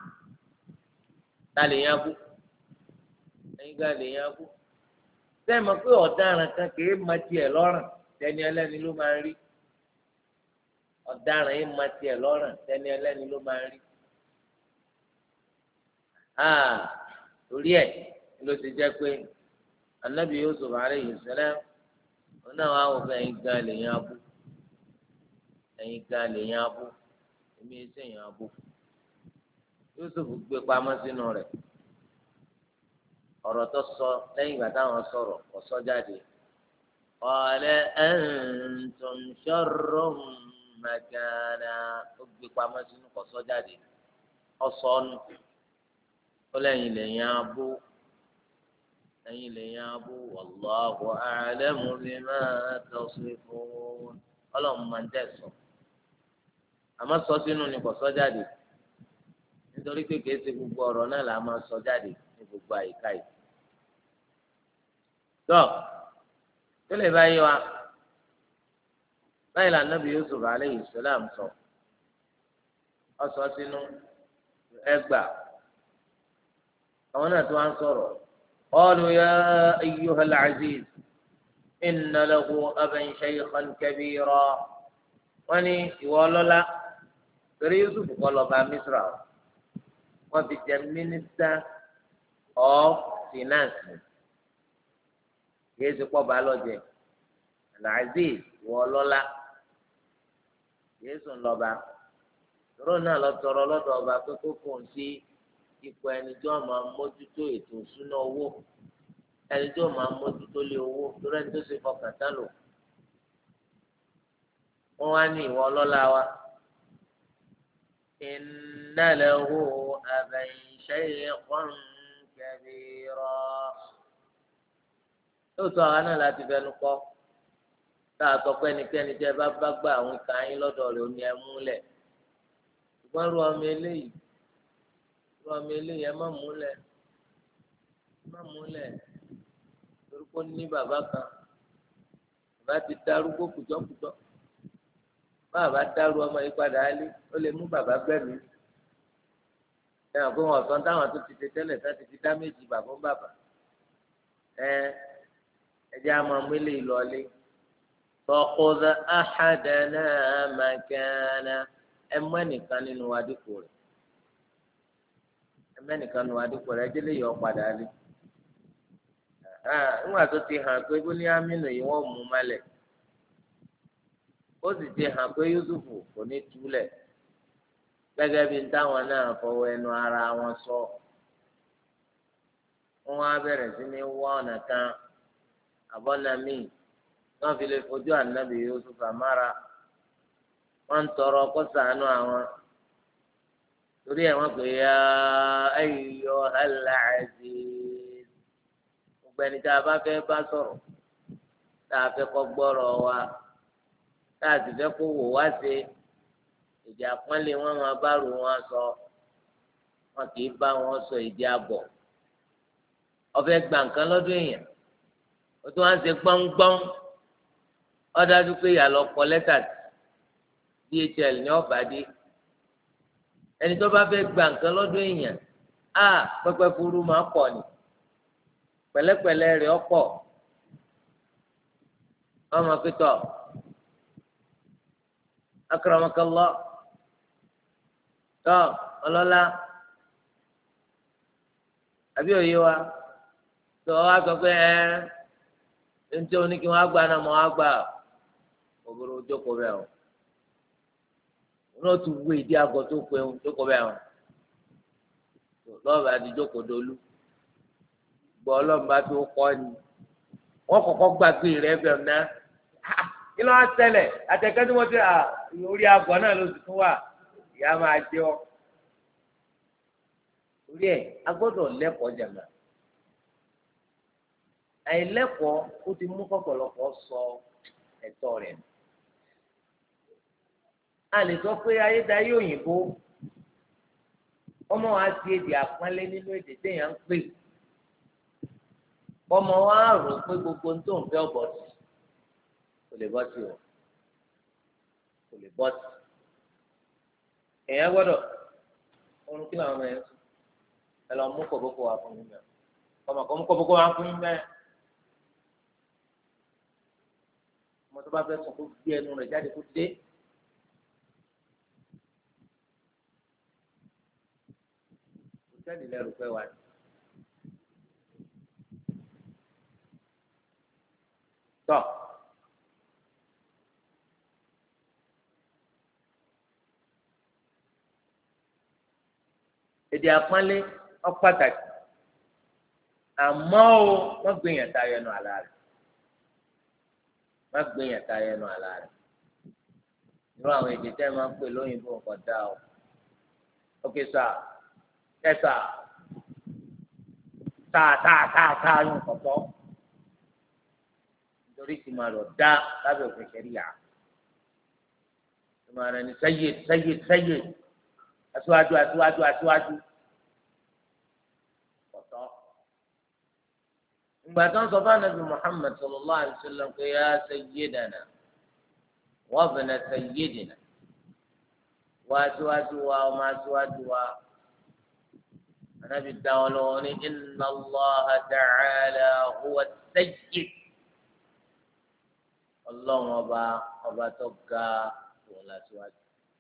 ta lè yẹn kú ẹ̀yin gan lè yẹn kú sẹ́ẹ̀ mọ̀ pé ọ̀daràn kan kì í mọ tiẹ̀ lọ́rùn tẹni ẹlẹ́ni ló máa ń rí ọ̀daràn yìí mọ tiẹ̀ lọ́rùn tẹni ẹlẹ́ni ló máa ń rí torí ẹ̀ ló ti jẹ́ pé Ànábì Yusuf alayhi salam wọn náà wà wọ fún ẹ̀yin gan lè yẹn kú ẹ̀yin gan lè yẹn abú èmi ẹsẹ̀ yẹn abú Yusuf gbé pamọ́ sínú rẹ̀ ọ̀rọ̀ tó sọ lẹ́yìn ìgbà táwọn sọ̀rọ̀ kò sọ jáde qala antum sharrun makana ó gbé pamọ́ sínú kò sọ jáde ọsọ ọnù ó lẹ́yìn lè yẹn abú ẹ̀yin lè yẹn abú wallahu a'lamu bima tasifun Ọlọ́run máa ń tẹ̀sán àmọ́ sọ sínú ni kò sọ jáde nítorí pé kìí ṣe gbogbo ọ̀rọ̀ náà là máa sọ jáde ní gbogbo àyíká yìí. tó lè báyìí wa báyìí là Nábì Yusuf alayhi salam sọ ọ sọ sínú ẹgbà àwọn náà tó wá ń sọ̀rọ̀ qalu ya ayyuhal aziz inna lahu aban shaykhan kabira wọ́n ní ìwọ ọlọ́lá torí Yusuf kọ́ lọ́ba Misra wọ́n fi jẹ minister of finance kìí ṣe pọ́ bá lọ́jẹ̀ Al-Aziz ìwọ ọlọ́lá kìí sùn lọ́ba tóró náà lọ tọrọ lọ́dọ̀ ọba pé kó fòun sí ipò ẹni tí wọ́n máa mójútó ètò ìṣúná owó ẹni tí wọ́n máa mójútó lé owó torí ẹni tó ṣe fọkàn tán lò wọ́n wá ní ìwọ ọlọ́lá wa inna lahu aban shaykhan kabira lóòótọ́ àwa náà láti fẹnu kọ́ tá a sọ pé ẹnikẹ́ni jẹ́ bá gbà àwọn ìka yín lọ́dọ̀ rẹ̀ ó ní ẹ múlẹ̀ ṣùgbọ́n ru ọmọ eléyìí ẹ má múlẹ̀ torí kó ní bàbá kan bàbá ti darúgbó kùjọ́kùjọ́ bàbá dárú ọmọ yìí padà álé ó lè mú bàbá gbẹ̀mí ẹ̀yàn pé wọn ọ̀sán táwọn tó ti ṣe tẹ́lẹ̀ tá ti fi dá méjì bàbá ń bàbá ẹjẹ́ a máa mú eléyìí lọ́lé tọkọdà áhàdánà màkànà ẹ mú ẹnìkan nínú wa dípò rẹ̀ ẹjẹ́ lè yọ padà álé nígbà tó ti hàn pé bó ní amínú yìí wọ́n mú malẹ̀ ó sì ti hàn pé Yusufu kò ní túlẹ̀ gẹ́gẹ́ bí táwọn náà fọwọ́ ẹnu ara wọn sọ wọ́n á bẹ̀rẹ̀ sí ní wá ọ̀nà kan àbọ̀nà míì wọ́n fi lè fojú ànábì Yusuf àmàrà wọ́n ń tọrọ kó ṣàánú àwọn torí ẹ̀ wọ́n pè ya ayyuhal aziz gbogbo ẹni tá a bá fẹ́ bá sọ̀rọ̀ tá a fẹ́ kọ́ gbọ́rọ̀ wa táàtì fẹ́ kó wò wá ṣe ìjà pọ́nlé wọn máa bá rò wọn sọ wọn kì í bá wọn sọ ìdí àbọ̀ ọ̀fẹ́ gbà nǹkan lọ́dún èèyàn ó tún wá ń ṣe gbọ́ngbọ́n ó dájú pé ìyá lọ kọ lẹ́tà DHL ní ọ̀bàdé ẹni tó bá fẹ́ gbà nǹkan lọ́dún èèyàn pẹ́pẹ́ furu máa pọ̀ ni pẹ̀lẹ́pẹ̀lẹ́ rẹ̀ ọ̀pọ̀ ọmọ pẹ́tọ́. akramakallah tó ọlọ́lá àbí òye wa tó wá sọ pé ntí o ní kí wọ́n á gbà náà mọ́ á gbà òbúrò jókòó bẹ́ẹ̀ o wọ́n tún wé ìdí àgọ́ tó pé o jókòó bẹ́ẹ̀ o lọ́ọ̀bù àti jókòó dolú gbọ́ ọlọ́mùbá tó kọ́ ni wọ́n kọ́kọ́ gbàgbé rẹ̀ bẹ̀rù náà kí ló ń ṣẹlẹ̀ àtẹ̀kẹ́ tí wọ́n ti orí àgọ́ náà ló sì tún wà ìyá máa jẹ́ ọ́ orí ẹ̀ a gbọ́dọ̀ lẹ́kọ̀ọ́ jàmà àìlẹ́kọ̀ọ́ ó ti mú kọ́pọ̀lọpọ̀ sọ ẹ̀tọ́ rẹ̀ a lè sọ pé ayédáyé òyìnbó ọmọ wa ti èdè àpọ́nlé nínú èdè téèyàn ń pè kọ́mọ wa rò pé gbogbo ń tó ń fẹ́ ọ̀bọ̀ sí kò lè bọ́ sí o kò lè bọ́ sí èèyàn gbọ́dọ̀ orun kí làwọn ọmọ yẹn sùn ẹ lọ mú kọ̀bọ̀kọ̀ wá fún mi mẹ́rin kọ́mọ kọ́ mú kọ̀bọ̀kọ̀ wá fún mi mẹ́rin ọmọ tó bá fẹ́ sùn kó gbé ẹnu rẹ̀ jáde kó dé. Sẹ́ni lẹ́rù pé wà ní. Tọ́ èdè àpọ́nlé ọ̀pàtàkì àmọ́ o wọ́n gbìyànjú ta ẹnu àlá rẹ̀ wọ́n gbìyànjú ta ẹnu àlá rẹ̀ irú àwọn èdè tẹ́ ẹ máa ń pè lóyìnbó nǹkan dá o ókè sáà kẹta táà yóò kọ̀tọ́ nítorí tí màá lọ dá lábẹ́ òfin ṣẹ̀ríyà tí màá rẹ̀ ní sẹ́yẹ̀ aṣíwájú kọ̀tọ́. ìgbà tó ń sọ fún anabi Muhammad sallallahu alayhi wa sallam pé ya sayyidana wa ibna sayyidina wá aṣíwájú wa ọmọ aṣíwájú wa. Ànábì dáwọn lọ́wọ́ ní inna Allaha ta'ala huwa as-sayyid ọlọ́run ọba tó ga òun láṣíwájú.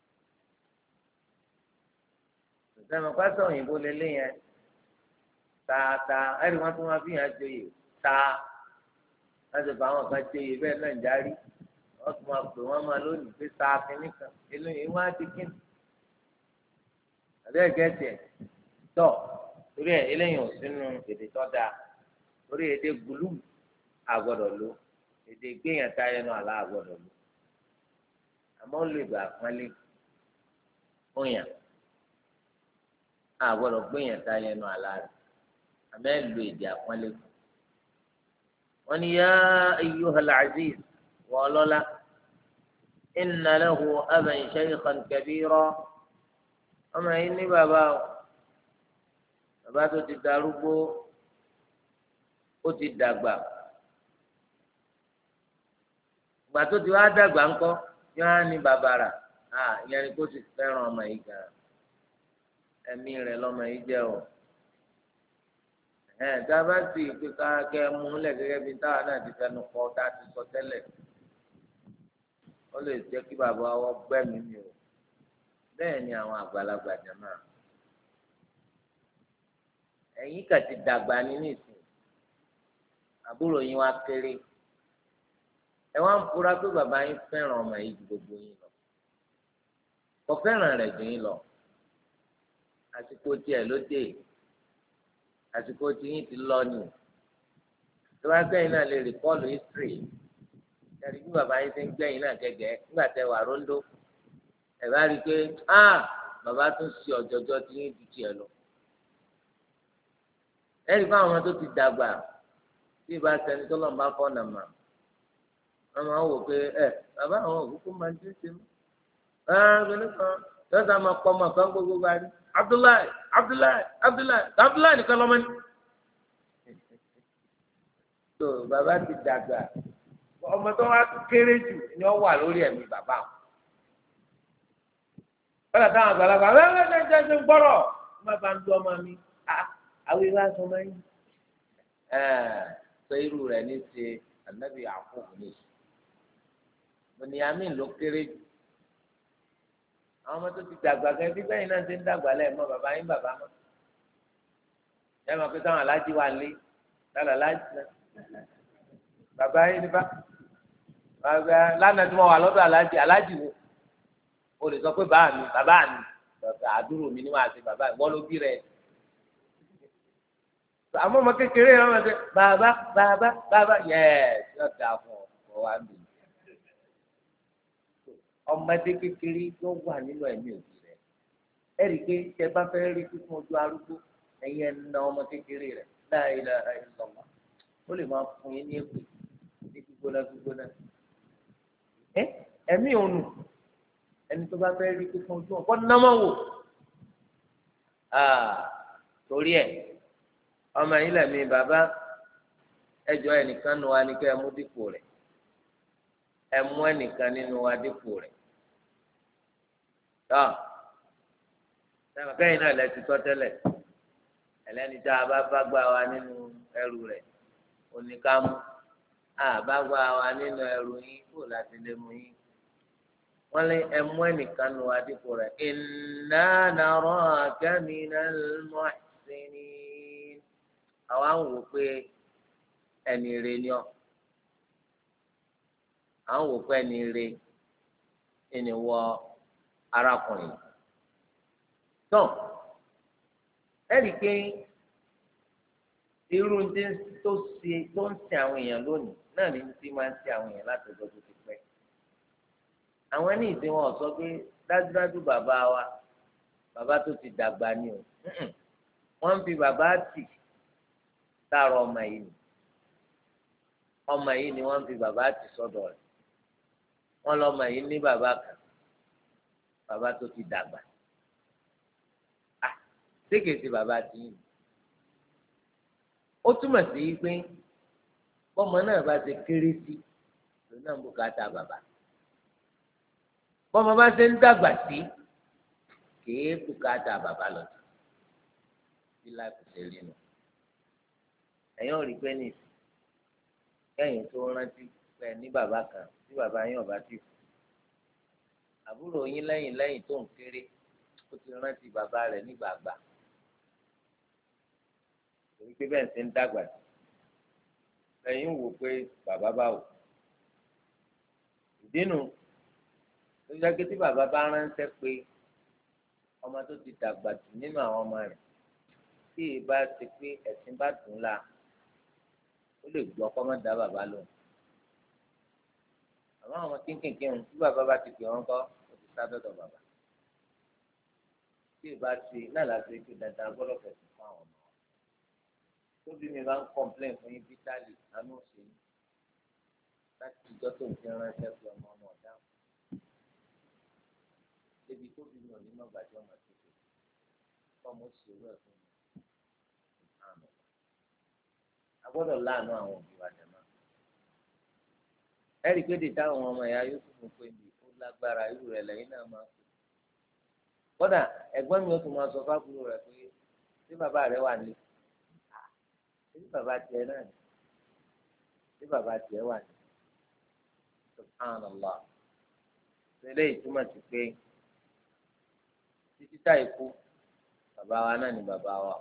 ìsèmọ̀ pásọ̀ òyìnbó lélẹ̀ yẹn tààtà ẹ̀rí wọn tó máa fi hàn joyè tàà láti bá àwọn kan joyè bẹ́ẹ̀ náà ń járí wọ́n tún máa pè wọ́n máa lónìí pé tàà kínní kan eléyìí wọ́n á ti kíni. àbẹ́ẹ̀ gẹ́tì ẹ̀ tọ́ torí ẹ̀ eléyìí ò sínú èdè tó dáa torí èdè gbùlù àgbọ̀dọ̀ lò èdè gbéyàn tá ẹnu àlá àgbọ̀dọ̀ lò àmọ́ ó lè gbà pọ́nlé fún yàn àgbọ̀dọ̀ gbéyàn tá ẹnu àlá rẹ̀ àmọ́ ẹ̀ lo èdè àpọ́nlé fún wọn ni yá ayyuhal aziz wọ́n ọlọ́lá inna lahu aban shaykhan kabira ọmọ yìí ní bàbá o bàbá tó ti darúgbó ó ti dàgbà gbà tó ti wá dàgbà ńkọ́ yóò á ní bàbàrà ìyẹn ni kó ti fẹ́ràn ọmọ yìí gan ẹ̀mí rẹ̀ lọ́mọ yìí jẹ́ o tá a bá sì pé ká kẹ́ mú lẹ̀ gẹ́gẹ́ bí táwa náà ti fẹnu kọ́ tá a ti sọ tẹ́lẹ̀ ó lè jẹ́ kí bàbá wọ́ gbẹ́mìí mi o bẹ́ẹ̀ ni àwọn àgbàlagbà jàmá ẹ̀yin kà ti dàgbà ní nísìn àbúrò yín wá kéré ẹ wá ń fura pé bàbá yín fẹ́ràn ọmọ yìí ju gbogbo yín lọ kò fẹ́ràn rẹ̀ jù yín lọ àsìkò tiẹ̀ ló dé àsìkò tí yín ti lọ ni tó bá gbẹ̀yìn náà lè rìkọ́ọ̀lù history ẹ̀rí bí bàbá yín ti ń gbẹ̀yìn náà gẹ́gẹ́ nígbà tẹ wà róńdó ẹ̀ bá rí i pé bàbá tún ṣe ọ̀jọ̀jọ̀ tí yín ju tiẹ̀ lọ ẹ̀rí fún àwọn tó ti dàgbà tí ìbá sẹni tó lọ́n bá fọ́ nàmà wọ́n máa ń wò pé bàbá àwọn òkúkú máa ń dín sí mi ẹ̀ẹ́dínlẹ́ kan lọ́sà máa pọ̀ ọmọ kan gbogbo bá rí Abdullahi nìkan lọ́mọ ní. tó bàbá ti dàgbà ọmọ tó wá kéré jù ni wọ́n wà lórí ẹ̀mí bàbá wọn. wọ́n táwọn àgbàlagbà ẹ̀ gbọ́rọ̀ wọ́n bá ń lu ọmọ mi àwọn ìwà sọ máa ń sọ irú rẹ̀ ní ṣe ànábì àkókò ní ìṣù bùnìyàmín ló kéré jù àwọn ọmọ tó ti dàgbà gẹ́gẹ́ bí bẹ́ẹ̀ náà ṣe ń dàgbà lẹ́ẹ̀mọ́ bàbá yín bàbá mọ́ ẹ máa pé táwọn aláàjì wà lé lálẹ́ aláàjì náà bàbá yín nípa lánàá tí wọ́n wà lọ́dọ̀ aláàjì wo o lè sọ pé bàbá mi àdúrò mi ni wọ́n á ṣe bàbá ìwọ́n ló bí rẹ̀ àmọ́ ọmọ kékeré yẹn wọ́n ṣe bàbá yẹ́ẹ̀ yóò dáa fún ọ wá mi. ọmọdé kékeré yóò wà nínú ẹ̀mí òbí rẹ̀ ẹ̀rí pé tẹ bá fẹ́ rí fífún ojú arúgbó ẹ̀yẹ na ọmọ kékeré rẹ̀ la ilaha illallah ó lè máa fún yín ní èpè ní gbígbóná ẹ̀mí ònù ẹni tó bá fẹ́ rí fífún ojú ọ̀pọ̀ nàmọ́ wò torí ẹ̀ ọmọ yìí lẹ̀mí bàbá ẹjọ́ ẹnìkan nu wa ní kẹ́ ẹ mú dípò rẹ̀ ẹ mú ẹnìkan nínú wa dípò rẹ̀ tọ́ kẹ́yìn náà lẹ ti tọ́ tẹ́lẹ̀ ẹlẹ́ni tá a bá gbà wá nínú ẹrù rẹ̀ oníkàmú àbá gbà wá nínú ẹrù yín kó láti lè mú yín wọ́n lé ẹ mú ẹnìkan nínú wa dípò rẹ̀ inna naraka minal muhsinin àwa ń wò pé ẹni rè ni ọ́ à ń wò pé ẹni rè ẹni wọ arákùnrin tó ẹ rí i pé irú tó ń ṣe àwọn èèyàn lónìí náà ní ti máa ń ṣe àwọn èèyàn láti ọjọ́ tó ti pẹ́ àwọn ẹni ìsìn wọn sọ pé dájúdájú bàbá wa bàbá tó ti dàgbà ni o wọ́n ń fi bàbá tì sáàrọ̀ ọmọ yìí ni ọmọ yìí ni wọ́n ń fi bàbá tì sọ́dọ̀ rẹ̀ wọ́n lọ́mọ yìí ní bàbá kan bàbá tó ti dàgbà sékèsì bàbá ti yìí ó túmọ̀ sí pé bọ́mọ náà bá ti kéré sí lòun náà ń bùkátà bàbá bọ́mọ bá ṣe ń dàgbà sí kìí bùkátà bàbá lọ sí láti ṣe rí nu ẹ̀yìn ò rí pé ní kẹ́yìn tó rántí pé ní bàbá kan tí bàbá yín ọba ti kú àbúrò yín lẹ́yìn tó ń kéré ó ti rántí bàbá rẹ̀ nígbà àgbà torí pé bẹ́ẹ̀ ṣe ń dàgbà sí lẹ́yìn wò pé bàbá bá wò ìdínú tó yẹ kí tí bàbá bá ránṣẹ́ pé ọmọ tó ti dàgbà jù nínú àwọn ọmọ rẹ̀ tí ìbá ti pé ẹ̀sìn bá dùn la ó lè gbọ́ kọ́ mọ́ dá bàbá lóhùn àmọ́ àwọn kínkìnkín tí bàbá bá ti pè wọ́n kọ́ ó ti sábẹ́dọ̀ bàbá tí ìbá ti náà láti rí pé dandan gbọ́dọ̀ fẹ̀sùn fún àwọn ọmọ tóbi mi bá ń kọ́ńplẹ̀n fún yín bítálì àánú òṣèlú láti ìjọ tó ń fi ránṣẹ́ pé ọmọ ọ̀dá débi tóbi mi ò ní mọ̀ gbàjọ́ ọmọ tó ṣe ọmọ òṣèlú ẹ̀ fún mi àmọ́ a gbọ́dọ̀ láàánú àwọn òbí wa jẹ̀ máa ẹ̀rí pé dèjà àwọn ọmọ ẹ̀yà yóò fún pé mi ó lágbára irú rẹ̀ lẹ́yìn náà máa kú kódà ẹ̀gbọ́n mi ó tún máa sọ fábùrù rẹ̀ pé tí bàbá rẹ̀ wà ní tí bàbá tiẹ̀ náà ní tí bàbá tiẹ̀ wà ní subhanallah ṣẹlẹ̀ ìtumọ̀ sí pé títí tá ikú bàbá wa náà ní bàbá wa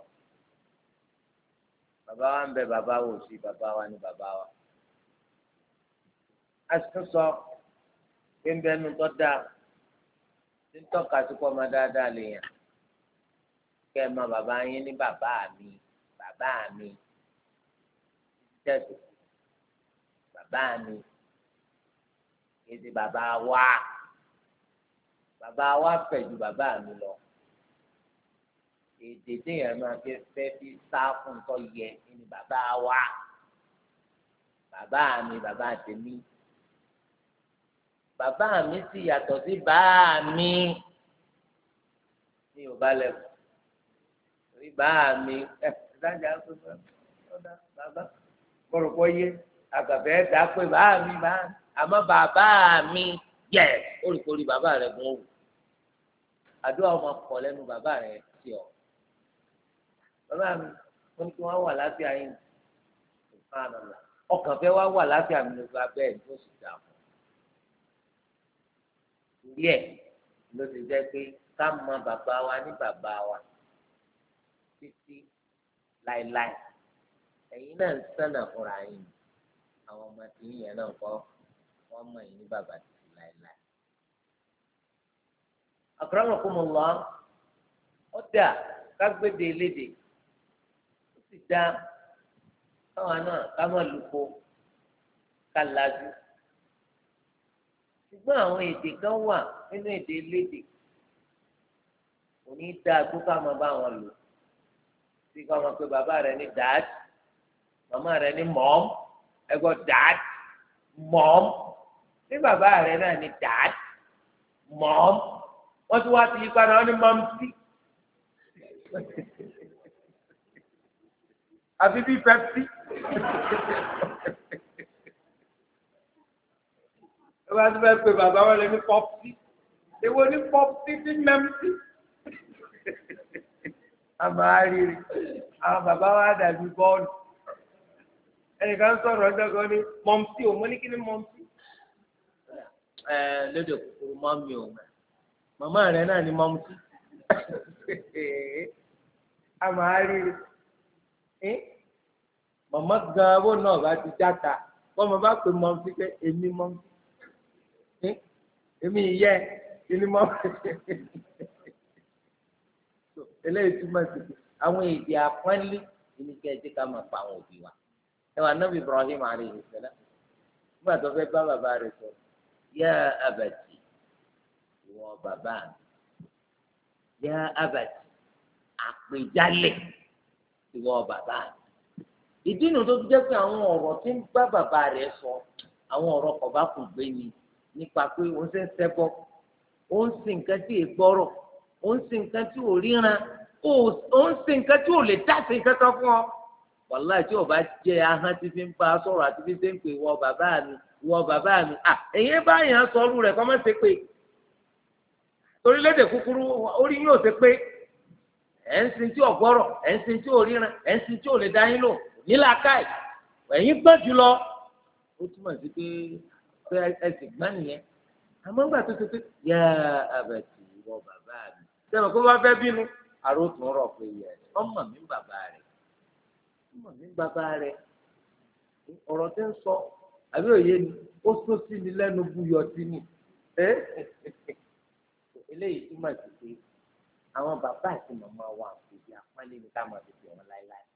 bàbá wa ń bẹ bàbá wò sí bàbá wa ní bàbá wa a sì tún sọ pé ń bẹnu tó dáa tí ń tọ́ka sí pọ́ ọmọ dáadáa lè yàn kẹ́ ẹ mọ bàbá yín ní bàbá mi tẹ̀sí bàbá mi èdè bàbá wa fẹ̀ ju bàbá mi lọ èdè téèyàn máa fẹ́ fi sá fún tó yẹ ní bàbá wa bàbá mi bàbá tèmi bàbá mi sì yàtọ̀ sí bàá mi ní yorùbá lẹ́kọ̀ọ́ torí bàá mi ìdájà pépé ọ̀dà bàbá kọ̀rọ̀kọ̀ yé àgbàfẹ́ dà pé bàá mi àmọ́ bàbá mi yẹ olùkórè bàbá rẹ̀ gùn òwò àdúrà ọmọ kọ̀ lẹ́nu bàbá rẹ̀ sí ọ bàbá mi wọ́n ní kí wọ́n wà láfíà yín ọkàn fẹ́ wá wà láfíà mi ló gba bẹ́ẹ̀ tó sì dà fún torí ẹ̀ ló ti jẹ́ pé ká mọ bàbá wa ní bàbá wa títí láéláé ẹ̀yin náà ń sànà fúnra yín àwọn ọmọ tí yín yẹn náà kọ́ wọ́n mọ̀ yín ní bàbá títí láéláé. akramakumullah ó dà kágbédè lédè ó sì dá káwọn náà ká má lupo ká lajú ṣùgbọ́n àwọn èdè kan wà nínú èdè lédè òní dáa tó ká máa bá wọn lò bí ká máa pe bàbá rẹ ní dad màmá rẹ ní mom ẹgbọ́ dad mom bí bàbá rẹ náà ní dad mom wọ́n tún wá ti yí padà wọ́n ní mọ́mísì àfi bí pepsi ẹ bá tún fẹ́ pé bàbá wọn lè ní pọ́pì èwo ní pọ́pì tí mẹ́mtì àmà àrírí àwọn bàbá wa dàbí bọ́ọ̀lù ẹnìkan sọ̀rọ̀ ọjọ́ kan ní mọ̀mtì ò mọ́ ní kí ni mọ̀mtì. Lédè kúkúrú mọ́mí ò mọ̀ màmá rẹ̀ náà ní mọ̀mtì àmà àrírí màmá gan owó náà bá ti játa bọ́mọ bá pè mọ̀mtì pé èmi mọ̀mtì èmi ìyẹ ìní mọ̀mtì eléyìí túmọ̀ sí pé àwọn èdè àpọ́nlé ìníkẹ́ ẹ̀jẹ̀ ká máa pa àwọn òbí wa ẹ wà Nábì Ibrahim alayhi salam nígbà tó fẹ́ bá bàbá rẹ̀ sọ yá abàtì ìwọ bàbá mi yá abàtì àpèjálẹ̀ ìwọ bàbá mi ìdí nu tó fi jẹ́ pé àwọn ọ̀rọ̀ tí ń bá bàbá rẹ̀ sọ àwọn ọ̀rọ̀ kọ̀ọ̀bá kò gbé ni nípa pé òun ṣe ń ṣẹbọ òun sì nǹkan tí ì gbọ́rọ̀ ó ń sin nǹkan tí ò ríran ó ń sin nǹkan tí ò lè dá sí kankan fún ọ wàláì tí ò bá jẹ ahọ́n tí fi ń bá a sọ̀rọ̀ àti fi ṣe ń pè wọ bàbá mi wọ bàbá mi à èyí bá yàn sọrú rẹ̀ kọ́ mọ́ ṣe pé torí lédè kúkúrú orí yóò ṣe pé ẹ̀ ń sin tí ò gbọ́rọ̀ ẹ̀ ń sin tí ò ríran ẹ̀ ń sin tí ò lè dá yín lò nílàákàyè ẹ̀yin gbọ́n jùlọ ó túmọ̀ sí pé ẹ sì gbọ́n nìyẹn àmọ́ ńgbà tó ṣe pé yá àbẹ̀tì wọ bàbá mi sẹ́wọ̀n kó bá fẹ́ bínú àròtún rọ̀ pé yẹ ọmọ mi bàbá rẹ̀ ọ̀rọ̀ tí ń sọ àbí òye ni ó sún sí mi lẹ́nu búyọ sí mi eléyìí túmọ̀ sí pé àwọn bàbá àti màmá wa kò di àpọ́nlé ní ká máa fi fi wọn láéláé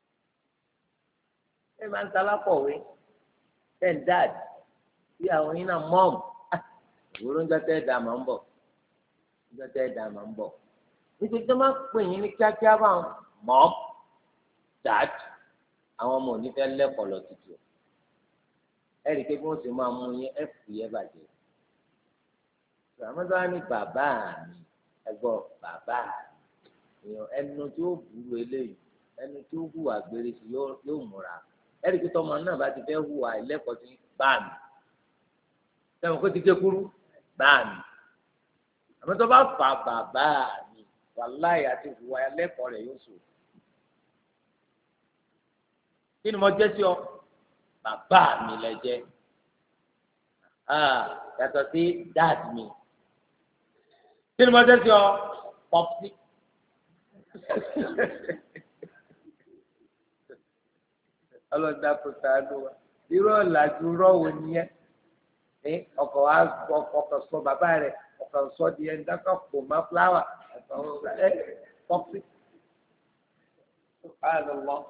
ẹ máa ń talákọ̀wé ten dad bí àwọn yín náà mọ́ọ̀m ìwúrọ̀ ń jẹ́ tẹ́ ẹ̀dá máa ń bọ̀ ìjọba ẹ̀dá máa ń bọ̀ nítorí tó máa ń pè yín ní kíákíá báwọn mọ́ọ̀m dad àwọn ọmọ òní fẹ́ lẹ́kọ̀ọ́ lọ tutù ẹ̀rí pé bí wọ́n sì máa mú yín ẹ̀fù yẹn bàjẹ́ àmọ́tá ní bàbá mi ẹ̀gbọ́n bàbá mi ẹnu tí ó burú eléyìí ẹnu tí ó hùwà gbére sí yóò múra ẹ̀rí pé tọmọ náà bá ti fẹ́ hùwà ẹlẹ́kọ̀ọ́ sí bá mi sẹ́wọ̀n kó ti ké kúrú bá mi àmọ́ tó bá fà bàbá mi wàláì àti hùwà ẹlẹ́kọ̀ọ́ rẹ̀ yóò sùn kí ni mo jẹ́ sí ọ bàbá mi lẹ jẹ́ yàtọ̀ sí dad mi kí ni mo jẹ́ sí ọ pọ́pì ọlọ́dà kò sáánú wa irú ọ̀làjú rọ́wọ́ nìyẹn ọkọ̀ wa ọkọ̀ sọ bàbá rẹ̀ ọkọ̀ sọ di ẹni dákọ̀ pò má fúláwà pọ́pì subhanallah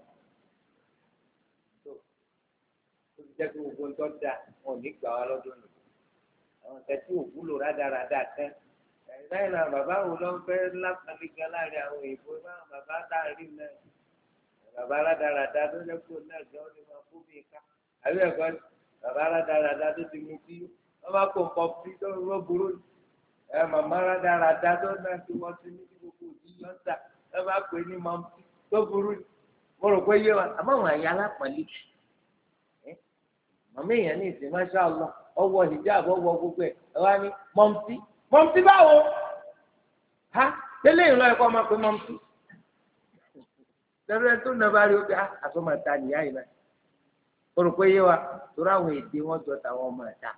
jẹ́ kí gbogbo ń tọ́ da wọn ò ní gbà wá lọ́dún nù àwọn kẹtí òwúlò rádaràdà tẹ́ ẹ̀yìn náà bàbá wo ló ń fẹ́ lápàlígà láàrin àwọn òyìnbó báwọn bàbá dáàrí náà bàbá rádaràdà tó jẹ́ kó náà jẹ́ ọ́ ní wọn kó bí ká àbí ẹ̀kọ́ bàbá rádaràdà tó ti mú kí wọ́n bá kó nǹkan fi tó ń rọ́ burú màmá rádaràdà tó náà ti wọ́n ti ní gbogbo òjì yọ̀ǹda wọ́n bá pè ní mọ́mí tó burú mo rò pé yé wa àmọ́ àwọn àyà alápàlí mọ̀mí èèyàn ní ìsìn masha Allah ọwọ́ hijab ọwọ́ gbogbo ẹ̀ wá ní mọ̀mtí báwo ha tẹ́lẹ̀ ìlú ẹ̀kọ́ máa pé mọ̀mtí tẹ́lẹ̀ tó nàbà rí oge àtọ́mọ̀ ta nìyá yìí náà o rò pé yé wa torí àwọn èdè wọn jọ tàwọn ọmọ ẹ̀ta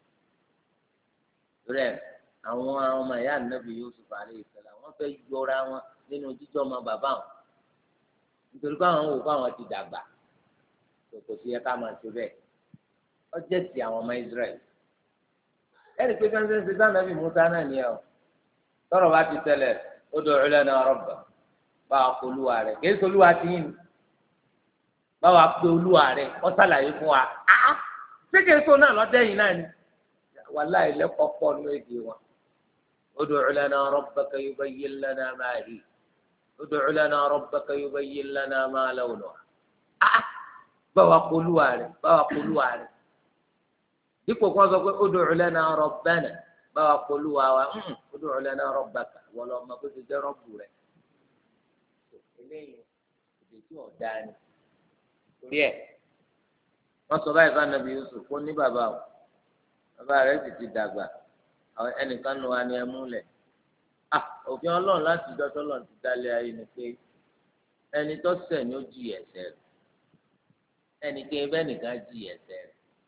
rẹ̀ àwọn ọmọ ẹ̀yà nàbì Yusuf alayhi salam wọ́n fẹ́ yọra wọn nínú jíjọ́ ọmọ bàbá wọn nítorí pé àwọn wò pé àwọn ti dàgbà kò sí ẹ ká máa ṣe bẹ́ẹ̀ ọjọ́ ti àwọn ọmọ Israẹli ẹnì pé fẹ́ẹ́ ṣe sáà nàbì Musa náà ni ẹ o tọrọ bá ti tẹ́lẹ̀ ud'u lana rabbak bá wa kó olúwa rẹ̀ kì í ṣe olúwa ti yín bá wa pé olúwa rẹ̀ wọ́n ṣàlàyé fún wa ṣé kì í ṣe náà lọ́dẹ́yìn náà ni wàláhì lẹ́kọ̀ọ́ pọ̀ nínú èdè wọn ud'u lana rabbaka yubayyin lana ma hi ud'u lana rabbaka yubayyin lana ma lawnuha bá wa kó olúwa rẹ̀ bá wa kó olúwa rẹ̀ dípò kan sọ pé ud'u lana rabbana bá wa kó olúwa wa ud'u lana rabbaka wọ́n lọ ọmọ kó ti jẹ́ rọ́bù rẹ̀ eléyìí èdè tí ò dáa ni torí ẹ̀ wọ́n sọ báyìí fún anabi Yusuf kó ní bàbá o bàbá rẹ̀ sì ti dàgbà àwọn ẹnìkan nu wa ni ẹ múlẹ̀ òfin Ọlọ́run láti dọ́tọ́ lọ́n ti dálé ayé ni pé ẹni tó ṣẹ̀ ni ó jí ẹ̀ṣẹ̀ rẹ̀ ẹnìkan bẹ́ẹ̀ nìkan jí ẹ̀ṣẹ̀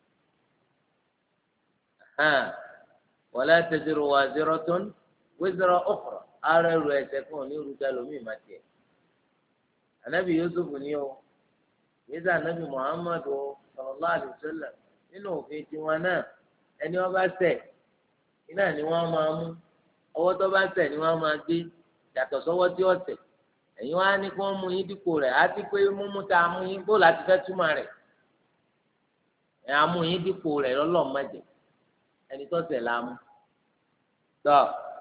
rẹ̀ wala taziru waziratun wizra ukhra ara ẹrù ẹ̀ṣẹ̀ kan ní irúgbà lómi má tiẹ̀ anabi Yusuf ni o yíṣẹ anabi Muhammadu sallallahu alaihi wasallam nínú òfin tiwọn náà ẹni wọ́n bá ṣẹ̀ iná ni wọ́n máa mú ọwọ́ tó bá ṣẹ̀ ni wọ́n máa gbé yàtọ̀ sọ́wọ́ tí ó ṣẹ̀ ẹ̀yin wá ní kí wọ́n mú yín dípò rẹ̀ àti pé mímú tá a mú yín bó láti fẹ́ túmọ̀ rẹ̀ ẹ̀ á mú yín dípò rẹ̀ lọ́lọ́mọdé ẹni tó ṣẹ̀ la mú tọ́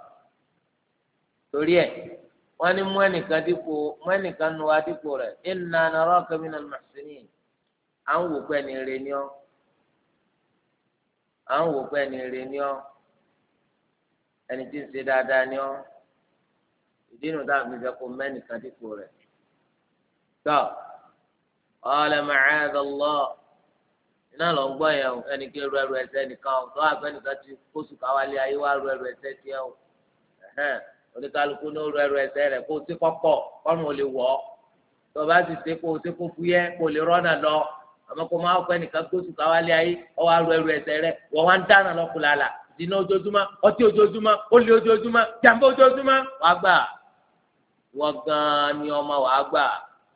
torí ẹ̀ wọ́n ní mú ẹnìkan nu wa dípò rẹ̀ inna naraka minal muhsinin à ń wò pé ẹni rè ni ọ́ ẹni tí ń ṣe dáadáa ni ọ́ ìdí inú táwọn fi fẹ́ kó mẹ́nìkan dípò rẹ̀ tọ́ qala ma'adallah iná lọ ń gbọ́ yẹn o ẹnì kí ru ẹrù ẹ̀ṣẹ̀ nìkan o tó àgbẹ̀nìkan ti kóṣù káwálé ayé wá ru ẹrù ẹ̀ṣẹ̀ tiẹ̀ o oníkálukú ní ru ẹrù ẹ̀ṣẹ̀ rẹ̀ kó o ti kọ́kọ́ kọ́run ò lè wọ̀ ọ́ tó o bá sì ṣe kó o ti kó fúyẹ́ kó o lè rọ́nà lọ àmọ́ kó o máa kọ́ ẹnìkan kóṣù káwálé ayé ọ wá ru ẹrù ẹ̀ṣẹ̀ rẹ̀ wọ́n wá ń dáná lọ́kùnlala dínà ojoojúmọ́ ọtí ojoojúmọ́ olè ojoojúmọ́ jàmbá ojoojúmọ́ wàá gbà wọ́n gan ni ọmọ wàá gbà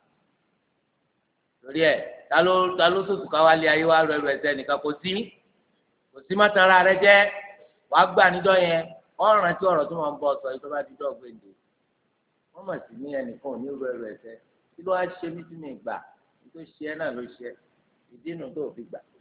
lórí ẹ̀ ta ló sòtù káwálé ayé wá rẹ̀ rẹ̀ sẹ́ nìkan kò sí mọ́tàrà rẹ jẹ́ wàá gbà níjọ́ yẹn ọ̀ràn tí ọ̀rọ̀ tó máa ń bọ̀ sọ yìí tó bá dídọ́ gbèǹde wọ́n mọ̀ sí ní ẹnìkan ò ní rẹ̀ rẹ̀ sẹ́ kí ló wá ṣe mí tí mi gbà tó ṣe ẹ́ náà ló ṣe ìdí inú tó fi gbà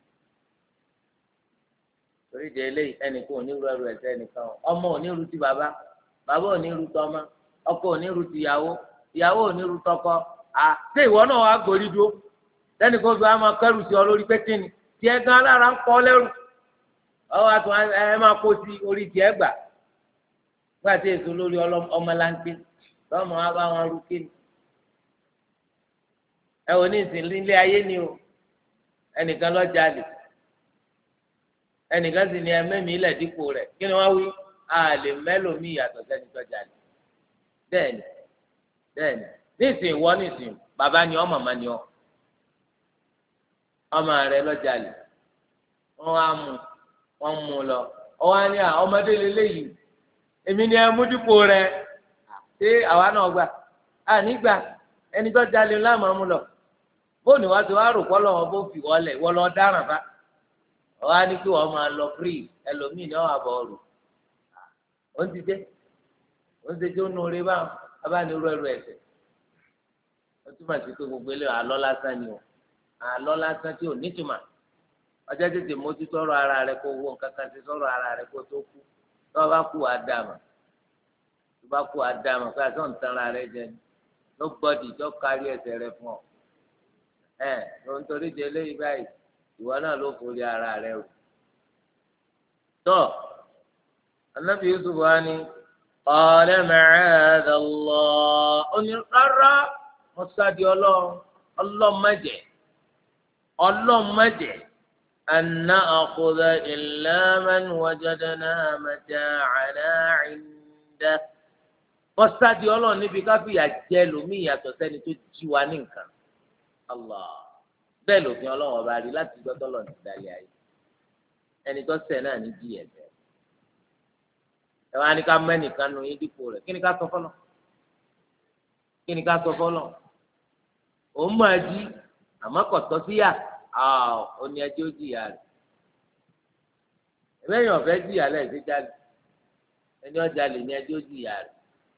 torí ìdí eléyìí ẹnìkan ò ní rẹ̀ rẹ̀ sẹ́ nìkan ọmọ ò ní ru ti bàbá ò ní ru tọmọ ọkọ ò ní ru ti ìyàwó ò ní ru tọkọ ṣé ìwọ náà wàá gòrí dúró lẹ́nu kó fi wá máa kẹ́rù sí ọ lórí pé kíni tiẹ̀ gan alára ń kọ́ lẹ́rù ọwọ́ àti ẹ máa kó sí orí tiẹ̀ gbà gbà tí èso lórí ọmọlanke lọ́mọ wa bá wọn rú kíni ẹ wò ní ìsìn nílé ayé ni o ẹnìkan lọ jalè ẹnìkan sì ní ẹmẹ́mìí ilẹ̀ dípò rẹ̀ kí ni wọ́n wí àlè mẹ́lòmíì yàtọ̀ sẹ́ni tó jalè bẹ́ẹ̀ni nísìnyí wọ́n nísìnyí bàbá ni ọ́ màmá ni ọ́ ọmọ rẹ lọ́jà lè wọ́n mú lọ ọwọ́ á ní ọmọdé lélẹ́yìí èmi ni ẹ mú dípò rẹ ṣé àwa náà gbà á nígbà ẹni tó jalè ńlá máa mú lọ bóònù wá ti wá rò pọ́ lọ́wọ́ bó fi wọlé wọ́n lọ dáràn bá ọwọ́ á ní kí wọ́n máa lọ free ẹlòmíì ní ọ̀hún àbọ̀ ọ̀rù ó ń ti jẹ́ ó nu orí báwọn abáni rú ẹrù ẹ̀ṣẹ̀ ó túmọ̀ sí pé gbogbo eléyìí àlọ́ lásán ni o àlọ́ lásán tí ò nítumọ̀ ọjọ́ tètè mójútó ọ̀rọ̀ ara rẹ kó wọ nǹkan kan ti sọ̀rọ̀ ara rẹ kó tó kú tó bá kú àdàmà pé àtọ̀ ń tan ara rẹ jẹ nobody tó kárí ẹsẹ̀ rẹ fún ọ ló ń torí di eléyìí báyìí ìwọ náà ló forí ara rẹ o tó Ànábì Yusuf wa ni qala ma'adha Allah ó ní rárá mo sáàdì ọlọ́mọdé anna akhudha illa man wajadna mata'ana 'inda mo sáàdì ọlọ́run níbi káfíà jẹ́ lómi ìyàtọ̀ sẹ́ni tó jí wa ní nǹkan Allah bẹ́ẹ̀ lòfin ọlọ́run ọba rí láti gbọ́dọ̀ lọ ní ìdálẹ́ ayé ẹni tó ṣẹ̀ náà ní jí ẹ̀ṣẹ̀ ẹ wá ní ká mẹ́nìkan nu yín dípò rẹ̀ kí ni ká sọ fọlọ́ òun máa jí àmọ́ kò tọ́ síyà ó ní ẹjọ́ jìyà rẹ̀ ẹ̀mẹ́yìn ọ̀fẹ́ jìyà lẹ́ẹ̀sì jáde ẹni ọjà lè ní ẹjọ́ jìyà rẹ̀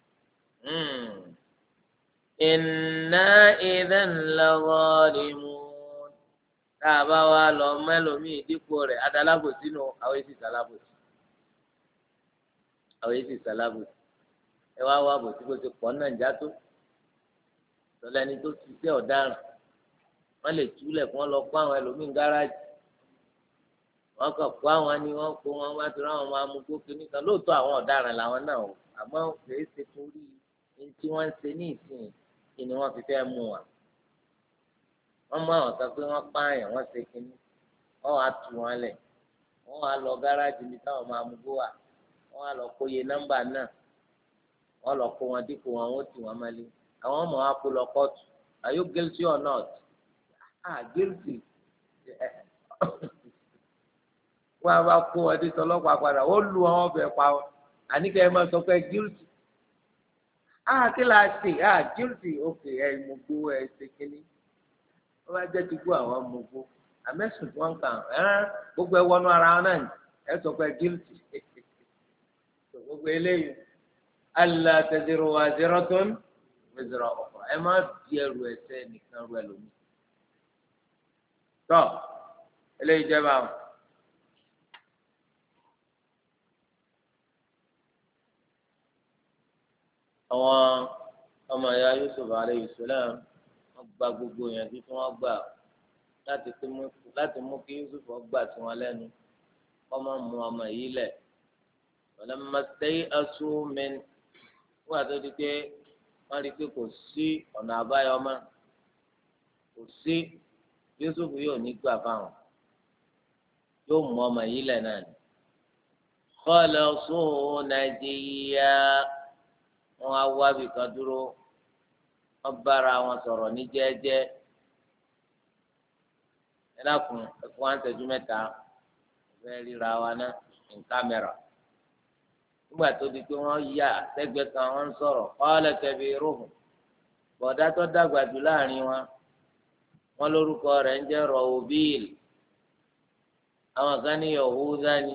inna idhan lazalimun tá a bá wá lọ mẹ́lòmíì dípò rẹ̀ adalábòsí nù àwọn èsì sálábòsí ẹ wá wá bòsí bó ti pọ̀ náà já tó lọ́lẹ́ni tó ti ṣe ọ̀daràn wọ́n lè túlẹ̀ kí wọ́n lọ kó àwọn ẹlòmíín gáràjì wọ́n kàn kó àwọn ni wọ́n kó wọn wá tó ráwọn máa mú gbókè nìkan lóòótọ́ àwọn ọ̀daràn làwọn náà o àmọ́ kìí ṣe torí ní tí wọ́n ń ṣe ní ìsìn kí ni wọ́n fi fẹ́ mú wa wọ́n mú àwọn kan pé wọ́n pààyàn wọ́n ṣe kínní wọ́n wá tù wọ́n lẹ̀ wọ́n wá lọ gáràjì ní táwọn máa mú bó wà wọ́n wá lọ kóye nọ́mbà náà wọ́n lọ kó wọn dípò wọn wọ́n tì wọ́n mọ́lé àwọn ọmọ wa kó lọ kóòtù are you guilty or not? Guilty. wọ́n á bá kó wọn dé tọlọ́pàá padà ó lu àwọn ọbẹ̀ pa wọn àníkẹ́ ẹ máa sọ pé guilty. Kí la ṣe guilty ok mo gbó ẹ ṣe kínní wọ́n bá jẹ́ ti gbó àwọn mo gbó àmẹ́sùn tí wọ́n kàn gbogbo ẹ wọnú ara wọn náà ẹ sọ pé guilty gbogbo eléyìí alla taziru waziratun wizra ukhra ẹ má di ẹrù ẹ̀ṣẹ̀ nìkan rú ẹlòmíì tọ eléyìí jẹ́ báwọn. àwọn ọmọ ìyá Yusuf alayhi salam wọ́n gba gbogbo ìyànjú tí wọ́n gbà láti mú kí Yusuf gbà tí wọ́n lẹ́nu wọ́n máa mú ọmọ yìí lẹ̀ walamma stay'asu min wọ́n àti ọdún pé wọ́n rí i pé kò sí ọ̀nà àbáyọ mọ́ kò sí Yusuf yóò ní gbà fáwọn yóò mú ọmọ yìí lẹ̀ náà ni khalasu najiyya wọ́n á wá bìkan dúró wọ́n bára wọn sọ̀rọ̀ ní jẹ́ẹ́jẹ́ ẹ dákun ẹ̀fọ́ àǹtẹ̀jú mẹ́ta fẹ́ẹ́ ríra wa ná ní kámẹ́rà nígbà tó di pé wọ́n yà sẹ́gbẹ̀ẹ́ kan wọ́n ń sọ̀rọ̀ qala kabiruhum bọ̀dá tó dàgbà jù láàrin wọn wọ́n lórúkọ rẹ̀ ń jẹ́ Rọ̀wùbíìl àwọn kan ní Yahuda ni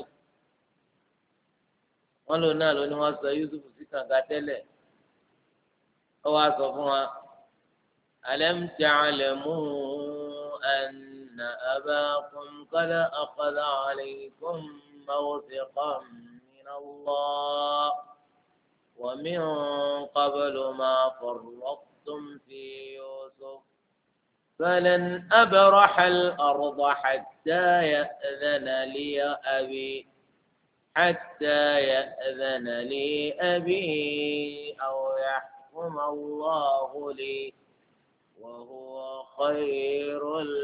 wọ́n lò náà ló ní wọ́n sọ Yusuf sí kànga tẹ́lẹ̀ ó wá sọ fún wa alam ta'lamu anna abakum qad akhadha alaykum mawthiqan min Allah wa min qablu ma farrattum fi Yusuf falan abraha al-arda hatta ya'dhana li abi حتى يأذن لي أبي أو يحكم الله لي وهو خير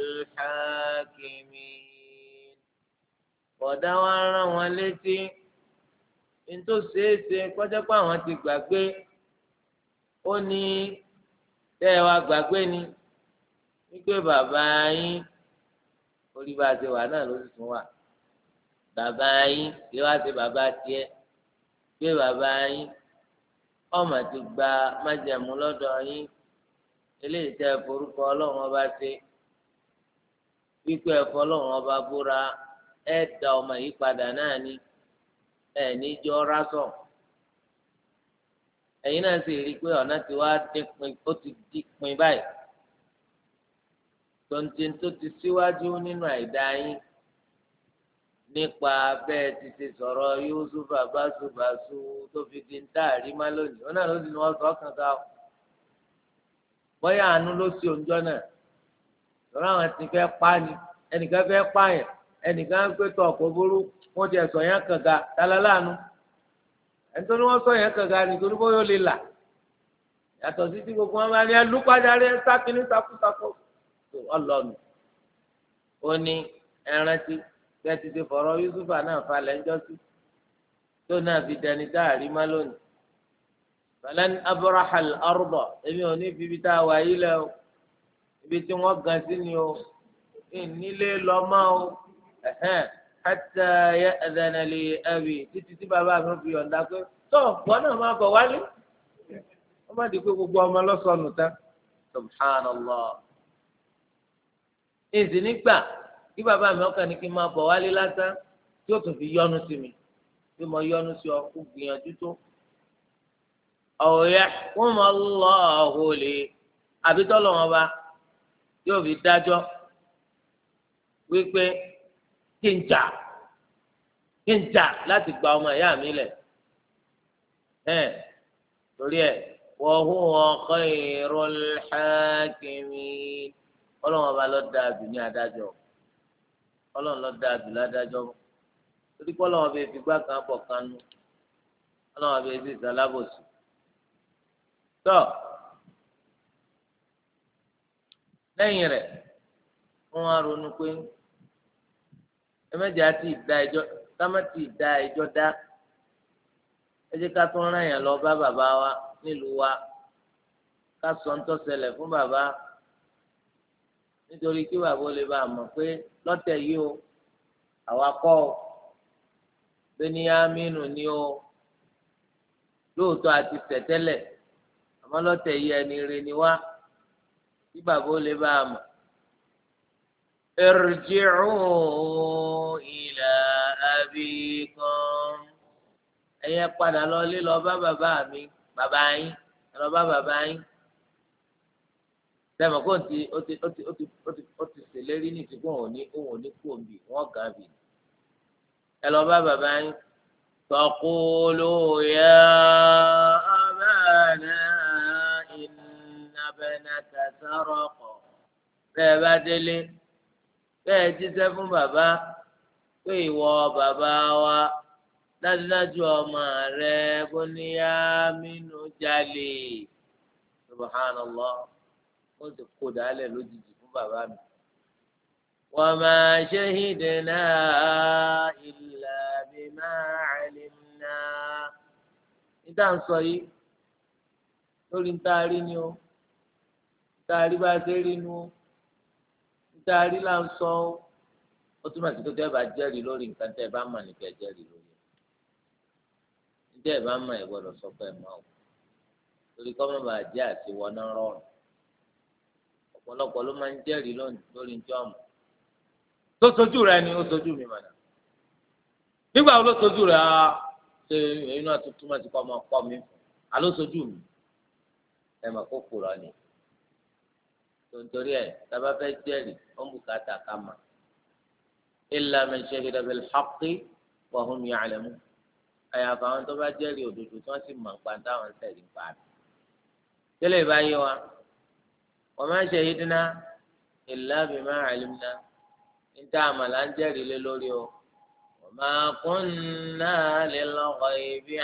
الحاكمين kódà wá rán wọn létí nítorí ṣeéṣe kọjá pé àwọn ti gbàgbé ó ní tẹ́ ẹ wá gbàgbé ni wípé bàbá yín orí bá a ti wà náà ló sì tún wà bàbá yín kí wá sí bàbá tiẹ̀ pé bàbá yín ọmọ ti gba májẹ̀mú lọ́dọ̀ yín eléyìí tẹ́ forúkọ Ọlọ́run ọba ṣe wípé ẹ̀fọ́ Ọlọ́run ọba búra ẹ̀ dá ọmọ yìí padà náà ni ẹ̀ níjọ́ rásọ̀ ẹ̀yin náà sì rí i pé ọ̀nà tí wàá dínkùn ó ti dínkùn báyìí tontin tó ti síwájú nínú àìdá yín nípa bẹ́ẹ̀ ti ṣe sọ̀rọ̀ Yusufa báṣubàṣu tó fi di ń dáàrí má lónìí wọn náà ló sì ní wọn sọ ọkàn ká o bóyá àánú ló sí òǹjọ́ náà lọ́rọ̀ àwọn ti fẹ́ pa ni ẹnìkan fẹ́ pààyàn ẹnìkan ń pè tọ̀ ọ̀pọ̀ burú wọ́n ti ẹ̀sọ̀ yẹn kànga tálá láàánú nítorí wọ́n sọ yẹn kànga nítorí bóyá ó lè là yàtọ̀ sí tí gbogbo wọn bá ní ẹlúpàjáre sákìní sakúsakú ọlọ́nu ó ní ẹrántí bẹ́ẹ̀ ti ṣe fọ̀rọ̀ Yusufa náà falẹ̀ ńjọ́ sí tó náà fi dẹni dáàrí má lónìí falan abraha al-arda èmi ò ní fi ibi tá a wà yí lẹ o ibi tí wọ́n gan sí ni o nílé lọ́mọ o hatta ya'dhana li abi títí tí bàbá mi fi yọ̀ǹda pé tó wọn náà máa bọ̀ wálé wọ́n má di pé gbogbo ọmọ lọ́sọ̀nù tán subhanallah èsì nígbà kí bàbá mi ọkàn ní kí n máa bọ̀ wálé lásán tí ó tún fi yọ́nú sí mi tí mo yọ́nú sí ọ kó gbìyànjú tó aw yahkum Allahu li àbí tọ́lọ̀ wọn bá yóò fi dájọ́ wípé kí n jà láti gba ọmọ ìyá mi lẹ̀ torí ẹ̀ wa huwa khairul hakimin ọlọ́wọ́n bá lọ́ọ́ dáa jù ní adájọ́ ọlọ́run lọ́ọ́ dáa jù ládájọ́ torí pé ọlọ́wọ́n bẹ fi gbá kan bọ̀ kan nú ọlọ́wọ́n bẹ fi sàlábòsì tọ́ lẹ́yìn rẹ̀ wọ́n á ronú pé ẹ̀mẹ́jẹ̀ á ti da ẹjọ́ kámẹ́tì da ẹjọ́ dá ẹ jẹ́ ká tún rán yàn lọ bá bàbá wa nílùú wa ká sọ ń tó ṣẹlẹ̀ fún bàbá nítorí kí bàbá ó lè bá a mọ̀ pé lọ́tẹ̀ yìí o àwa kọ́ ọ Bẹ́níyámínù ni o lóòótọ́ àti tẹ̀tẹ́lẹ̀ àmọ́ lọ́tẹ̀ yìí ẹni rẹ ni wá kí bàbá ó lè bá a mọ̀. Irji'u ila abikum ẹ̀yẹ padà lọ lé lọ bá bàbá mi bàbá yín lọ bá bàbá yín sẹ́mi kó o ti ṣèlérí ní ìsìnkú òun ò ní kú òǹbì wọ́n gàn bì ẹ lọ bá bàbá yín taqulu ya abana inna ibnaka saraqa bẹ́ẹ̀ bá délé bẹ́ẹ̀ jíṣẹ́ fún bàbá pé ìwọ bàbá wa dájúdájú ọmọ rẹ Bùníyámínù jalè subhanallah ó ti kó dálẹ̀ lójijì fún bàbá mi. wa ma shahidna illa bima alimna níta ń sọ yìí lórí ntaari ni ó ntaari bá ṣe rí nu ó ntaari là ń sọ ó túmọ̀ sí pé tẹ́ ẹ bá jẹ́rìí lórí nǹkan tẹ́ ẹ bá mọ̀ ní kẹ́ ẹ jẹ́rìí lórí tẹ́ ẹ bá mọ̀ ẹ gbọ́dọ̀ sọ pé ẹ mọ̀ ọ́ torí kọ́ mọ̀ bá jẹ́ àti wọná rọrùn ọ̀pọ̀lọpọ̀ ló máa ń jẹ́rìí lórí njọ́ọ̀mù tó sojú rẹ ni ó sojú mi mọ̀nà nígbà wo ló sojú rẹ á ṣe èyí náà tuntun máa ti kọ́ ọmọ pọ̀ mi fún àló sojú mi ẹ mọ̀ kó kúrọ̀ ni tontorí ẹ tábà fẹ́ jẹ́rìí ó ń bùkátà ká mà illa man shahida bil haqqi wa hum ya'lamun àyàfà àwọn tó bá jẹ́rìí òdodo tí wọ́n sì mọ̀ nípa táwọn ń tẹ̀lé nípa rẹ̀ tẹ́lẹ̀ báyìí wa wa ma shahidna illa bima alimna níta àmàlà ń jẹ́rìí lé lórí o wa ma kunna lil ghaibi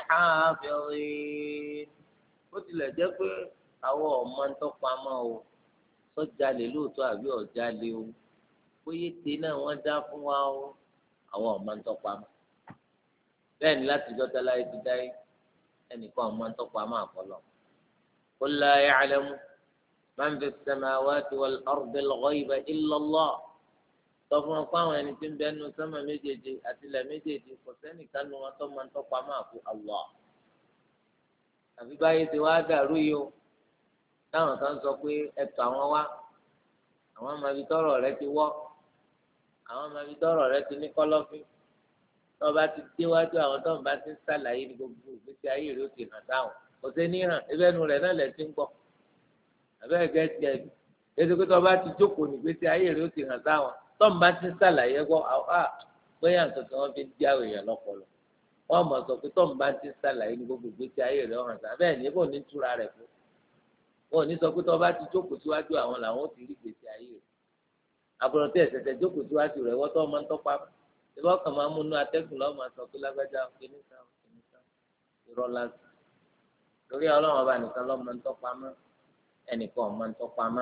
hafizin ó tilẹ̀ jẹ́ pé àwọn ọmọ ń tọ́pamọ́ o sọ́jalè lóòótọ́ àbí ọ̀jalè o bóyá ètè náà wọ́n dá fún wa o àwọn ọmọ ń tọ́pamọ́ bẹ́ẹ̀ ni láti jọ́tà láyé ti dáyé ẹnìkan ọmọ ń tọ́pamọ́ àkọlọ́ qul la ya'lamu man fi as-samawati wal-ardi al-ghayba illa Allah sọ fún wọn fún àwọn ẹni tí ń bẹ nu sánmà méjèèjì àti ilẹ̀ méjèèjì kò sẹ́nìkan nu wọn tó máa ń tọ́pamọ́ àkú Allah àbí báyé ti wá dàrú yìí o táwọn kan sọ pé ẹtọ àwọn wá àwọn ọmọ ibi tọrọ rẹ ti wọ àwọn ọmọ ibi tọrọ rẹ ti ní kọ̀lọ̀fín tọba ti déwájú àwọn tó ń bá ti ń sàlàyé ní gbogbo ìgbésí ayé rẹ ó ti hàn dáhùn kò sí ní hàn ẹbẹnu rẹ náà lẹ ti ń gbọ́ abẹ́rẹ́ gẹ́gẹ́ tiẹ̀ ètò pé tọba ti jókòó ní ìgbésí ayé rẹ ó ti hàn dáhùn tó ń bá ti ń sàlàyé gbọ́ bóyá nǹkan kan wọ́n fi ń jáwé èèyàn lọ́pọlọ wọ́n mọ̀ sọ pé tó ń bá ti ń sàlàyé ní gbogbo ìgbésí ayé rẹ ó hàn dáhùn bẹ́ẹ̀ ni ebó ní túra rẹ̀ fún wọn ò ní sọ pé tó bá ti jókòó síwájú àwọn làwọn ò ti rí gbèsè ayé rẹ̀ àbúrò tí ẹ̀sẹ̀sẹ̀ jókòó síwájú rẹ̀ wọ́n tó máa ń tọ́pa ìbá kan máa ń múnú atẹ́gùn lọ́wọ́ máa sọ pé lágbájá kìnnìkan irọ́ lásán torí ọlọ́run ọba nìkan lọ́ọ́ máa ń tọ́pa mọ́ ẹnìkan ọ̀ máa ń tọ́pa mọ́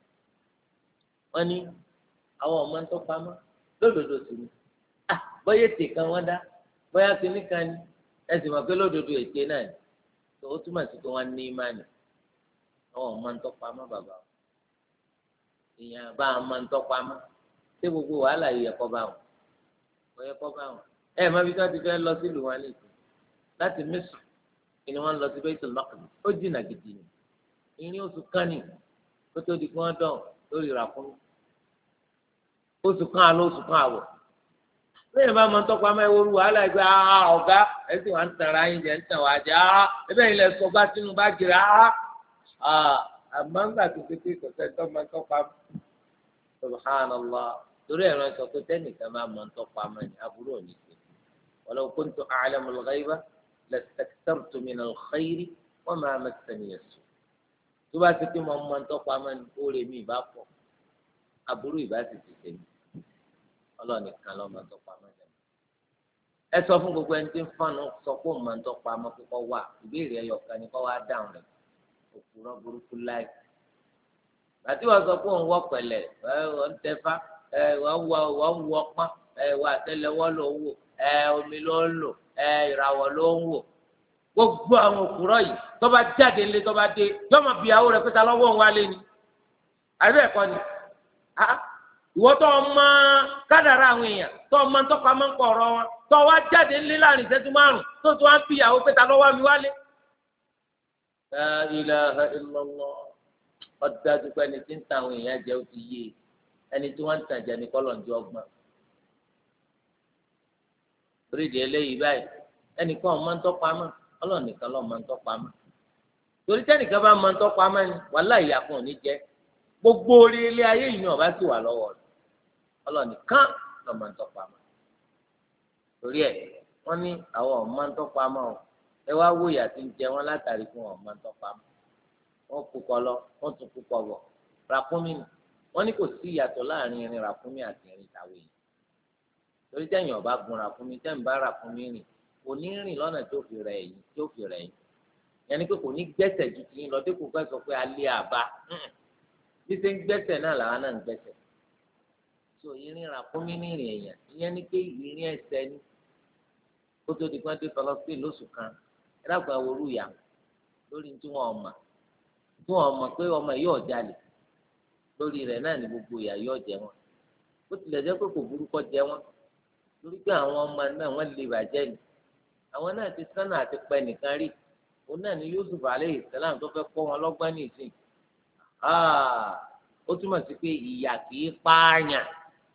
wọ́n ní àwọn ọ̀ máa ń tọ́pa mọ́ lódodo sì ni bóyá ètè kan wọ́n dá bóyá kìnnìkan ni ẹ sì mọ̀ pé lódodo ètè náà ni tó o túmọ̀ sí pé wọ́n ní ìmánì àwọn ọmọ ń tọpa mọ́ bàbá o èèyàn bá a máa ń tọpa mọ́ ṣé gbogbo wàhálà yìí ẹ̀kọ́ bá wọn kò yẹ kọ́ bá wọn ẹ má bí wọ́n ti fẹ́ lọ sílùú wọn nìkan láti Mísírì ni wọ́n lọ sí Baitul Maqdis ó jìnnà gidi ni ìrìn oṣù kan ní kó tó di kí wọ́n dán lórí ìràkúnmí oṣù kan àlọ́ oṣù kan àwọ̀ lẹ́yìn bá máa ń tọpa mọ́ ẹwọ́rú wàhálà yìí pé ọ̀gá ẹ sì wà ń tàn ara yín jẹ́ ń tàn wá jẹ́ ẹbẹ́ yìí lẹ sọ bá sínú bá jìrì àmọ́ ńgbà tó ṣe pé kò sẹ́ńtọ́ máa ń tọ́pa subhanallah torí ẹ̀rọ sọ pé tẹ́nìkan máa ń tọ́pa mọ́ ni aburú òní sí walau kuntu a'lamu al-ghayba lastakthartu min al-khayri wa ma massani as-su' tó bá ti pé mo máa ń tọ́pa mọ́ ni ó rè mí ìbá pọ̀ aburú ìbá sì ti ṣe mí ọlọ́ọ̀nì kan lọ́ máa ń tọ́pa mọ́ ni ẹ sọ fún gbogbo ẹni tí ń fọ́nù sọ pé òun máa ń tọ́pa mọ́ kókó wà ìbéèrè ẹyọkan ni kó wá dáhùn rẹ̀ òkúrọ̀ burúkú láì àti wọ́n sọ pé òun wọ́ pẹ̀lẹ̀ ọ̀ ń tẹ́fá wọ́n wọ ọpọ́n wọ́n àtẹ́lẹwọ́ ló ń wò omi ló ń lò ìràwọ̀ ló ń wò gbogbo àwọn òkúrọ̀ yìí tó bá jáde ńlé tó bá dé yọmọ bíyàwó rẹ̀ pété lọ́wọ́ ń wálé ni àbí ẹ̀kọ́ ni ìwọ tó ọmọ kádàrá àwọn èèyàn tó ọmọ ntọ́kọ máa ń kọ ọ̀rọ̀ wọn tó wá jáde ńlé láàrin ìṣẹ́jú márùn tó tó wá ń bíyàwó pété lọ́wọ́ mi wálé. La ilaha illallah ọ̀dájú pé ẹni tí ń ta àwọn èèyàn jẹ́ ó ti yé ẹni tí wọ́n ń tàn jẹ́ ní kọ́lọ̀ ń jẹ́ ọgbọ́n. torí ìdí eléyìí báyìí ẹnìkan ọ̀ máa ń tọ́pa mọ́ ọlọ́run nìkan lọ́ọ́ máa ń tọ́pa mọ́ torí tẹ́nìkan bá máa ń tọ́pa mọ́ ni wàhálà ìyá kan ò ní jẹ́ gbogbo orí ilé ayé yìí ni ọba sì wà lọ́wọ́ rẹ̀ ọlọ́run nìkan lọ́ọ́ máa ń tọ́pa mọ́ torí ẹ̀ wọ́n ní àwọn ọ̀ máa ń tọ́pa mọ́ ọ ẹ wá wò ìyà tí ń jẹ wọn látàrí fún ọ̀ máa ń tọ́pa mọ́ wọ́n kúkọ lọ wọ́n tún kúkọ bọ̀ ràkúnmí ni wọ́n ní kò sí ìyàtọ̀ láàrin irin ràkúnmí àti irin tàwé yìí torí tẹ̀yìn ọba gun ràkúnmí tẹ̀yìn bá ràkúnmí rìn kò ní rìn lọ́nà tó fi rẹ̀ yìí yẹnni pé kò ní gbẹ́sẹ̀ ju ti yín lọ dípò pé sọ pé alẹ́ àbá bí ṣe ń gbẹ́sẹ̀ náà làwọn náà ń gbẹ́sẹ̀ so irin ràkúnmí ní ìrìn èèyàn ìyẹn ni pé ìrìn ẹsẹ̀ ni kó tó di pé Palestine lóṣù kan ẹ dàgbà wọlú ìyá lórí tí wọn mọ̀ pé ọmọ yìí ọ̀jalè lórí rẹ̀ náà ni gbogbo ìyá yóò jẹ wọn ó tilẹ̀ jẹ́ pé kò burúkọ jẹ wọn lórí pé àwọn ọmọ náà wọ́n lè bàjẹ́ ni àwọn náà ti sánà àti pẹ́ nìkan rí òun náà ni Yusuf alayhi salam tó fẹ́ kọ́ wọn lọ́gbọ́n nìsín ó túmọ̀ sí pé ìyà kìí pààyàn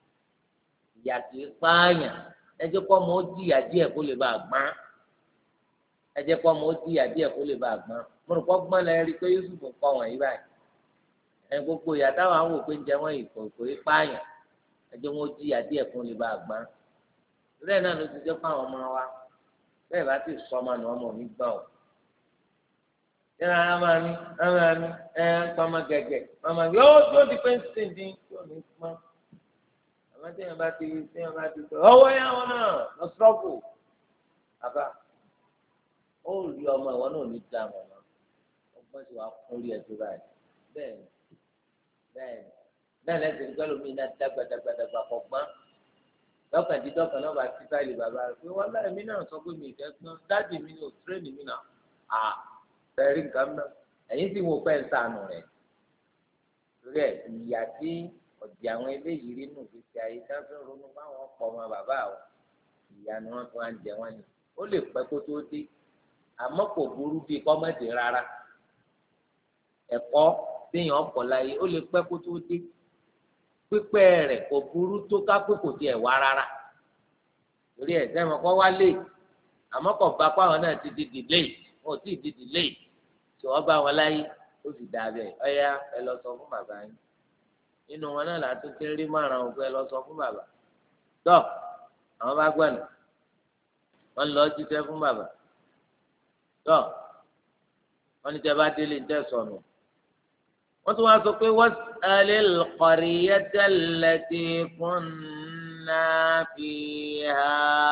ẹ jẹ́ kó ọmọ ó jìyà díẹ̀ kó lè bá a gbọ́n ẹ jẹ́ kó ọmọ ó jìyà díẹ̀ kó lè bá a gbọ́n mo rò pé gbọ́n lẹ rí i pé Yusuf ń kọ́ wọ̀nyí báyìí gbogbo ìyà táwọn àwọn òpin jẹ wọ́n ìkòkò ìpààyàn ẹ jẹ́ wọn ó jìyà díẹ̀ kó lè bá a gbọ́n bẹ́ẹ̀ náà ló ti jẹ́ fáwọn ọmọ wa bẹ́ẹ̀ bá ti sọ ọmọ náà ọmọ mi gbà ọ́ yẹ́n ara máa ní pamọ́ gẹ̀gẹ̀ ọmọ mi yóò di pé ń sìn dín yóò ní pọ́n àmọ́ tí yẹn bá ti sọ ọwọ́ yẹn wọn náà lọ sọ́ọ̀bù àbá ó rí ọmọ ìwọ náà ní dààmú ọmọ ọgbọ́n ti wà kún orí ẹ̀ tó báyìí bẹ́ẹ̀ lẹ́sìn nígbà lómi náà dàgbàdàgbà kọ̀ gbọ́n dọ́kàn náà bá ti fáìlì bàbá rẹ̀ pé wọ́n láì mí náà sọ pé mi ìfẹ́ gbọ́n dáàdì mi ní òtúrẹ́nì mi náà fẹ́ẹ́rí nǹkan náà ẹ̀yìn tí mo fẹ́ ń sànù rẹ̀ torí ẹ̀ ìyá tí ọ̀dì àwọn eléyìí rí nù fi ṣe ayé dáńtọ́ ronú fáwọn ọ̀pọ̀ ọmọ bàbá àwọn ìyá ni wọ́n tún á ń jẹ wọ́n ni ó lè pẹ́ kó tó dé àmọ́ kò burú bíi kọ́mọ́dé rárá ẹ̀kọ́ téèyàn ọ̀pọ̀ láyé ó lè pẹ́ kó tó dé pípẹ́ rẹ̀ kò burú tó ká pé kò tiẹ̀ wá rárá torí ẹ̀ sẹ́wọ̀n kọ́ wá lé àmọ́ kò bá pàwọn náà ti di delay wọn ò tí ì di delay tí wọ́n bá wọn láyé ó sì dà bẹ́ẹ̀ ọ̀yá ẹ lọ sọ fún bàbá yín nínú wọn náà látó ti rí márùn òkú ẹ lọ sọ fún bàbá tó àwọn bá gbọ́nà wọn lọ jíṣẹ́ fún bàbá tó wọn ní tẹ́ bá délé ń tẹ́ sọnù wọ́n tún wá sọ pé was'alil qaryata allati kunna fiha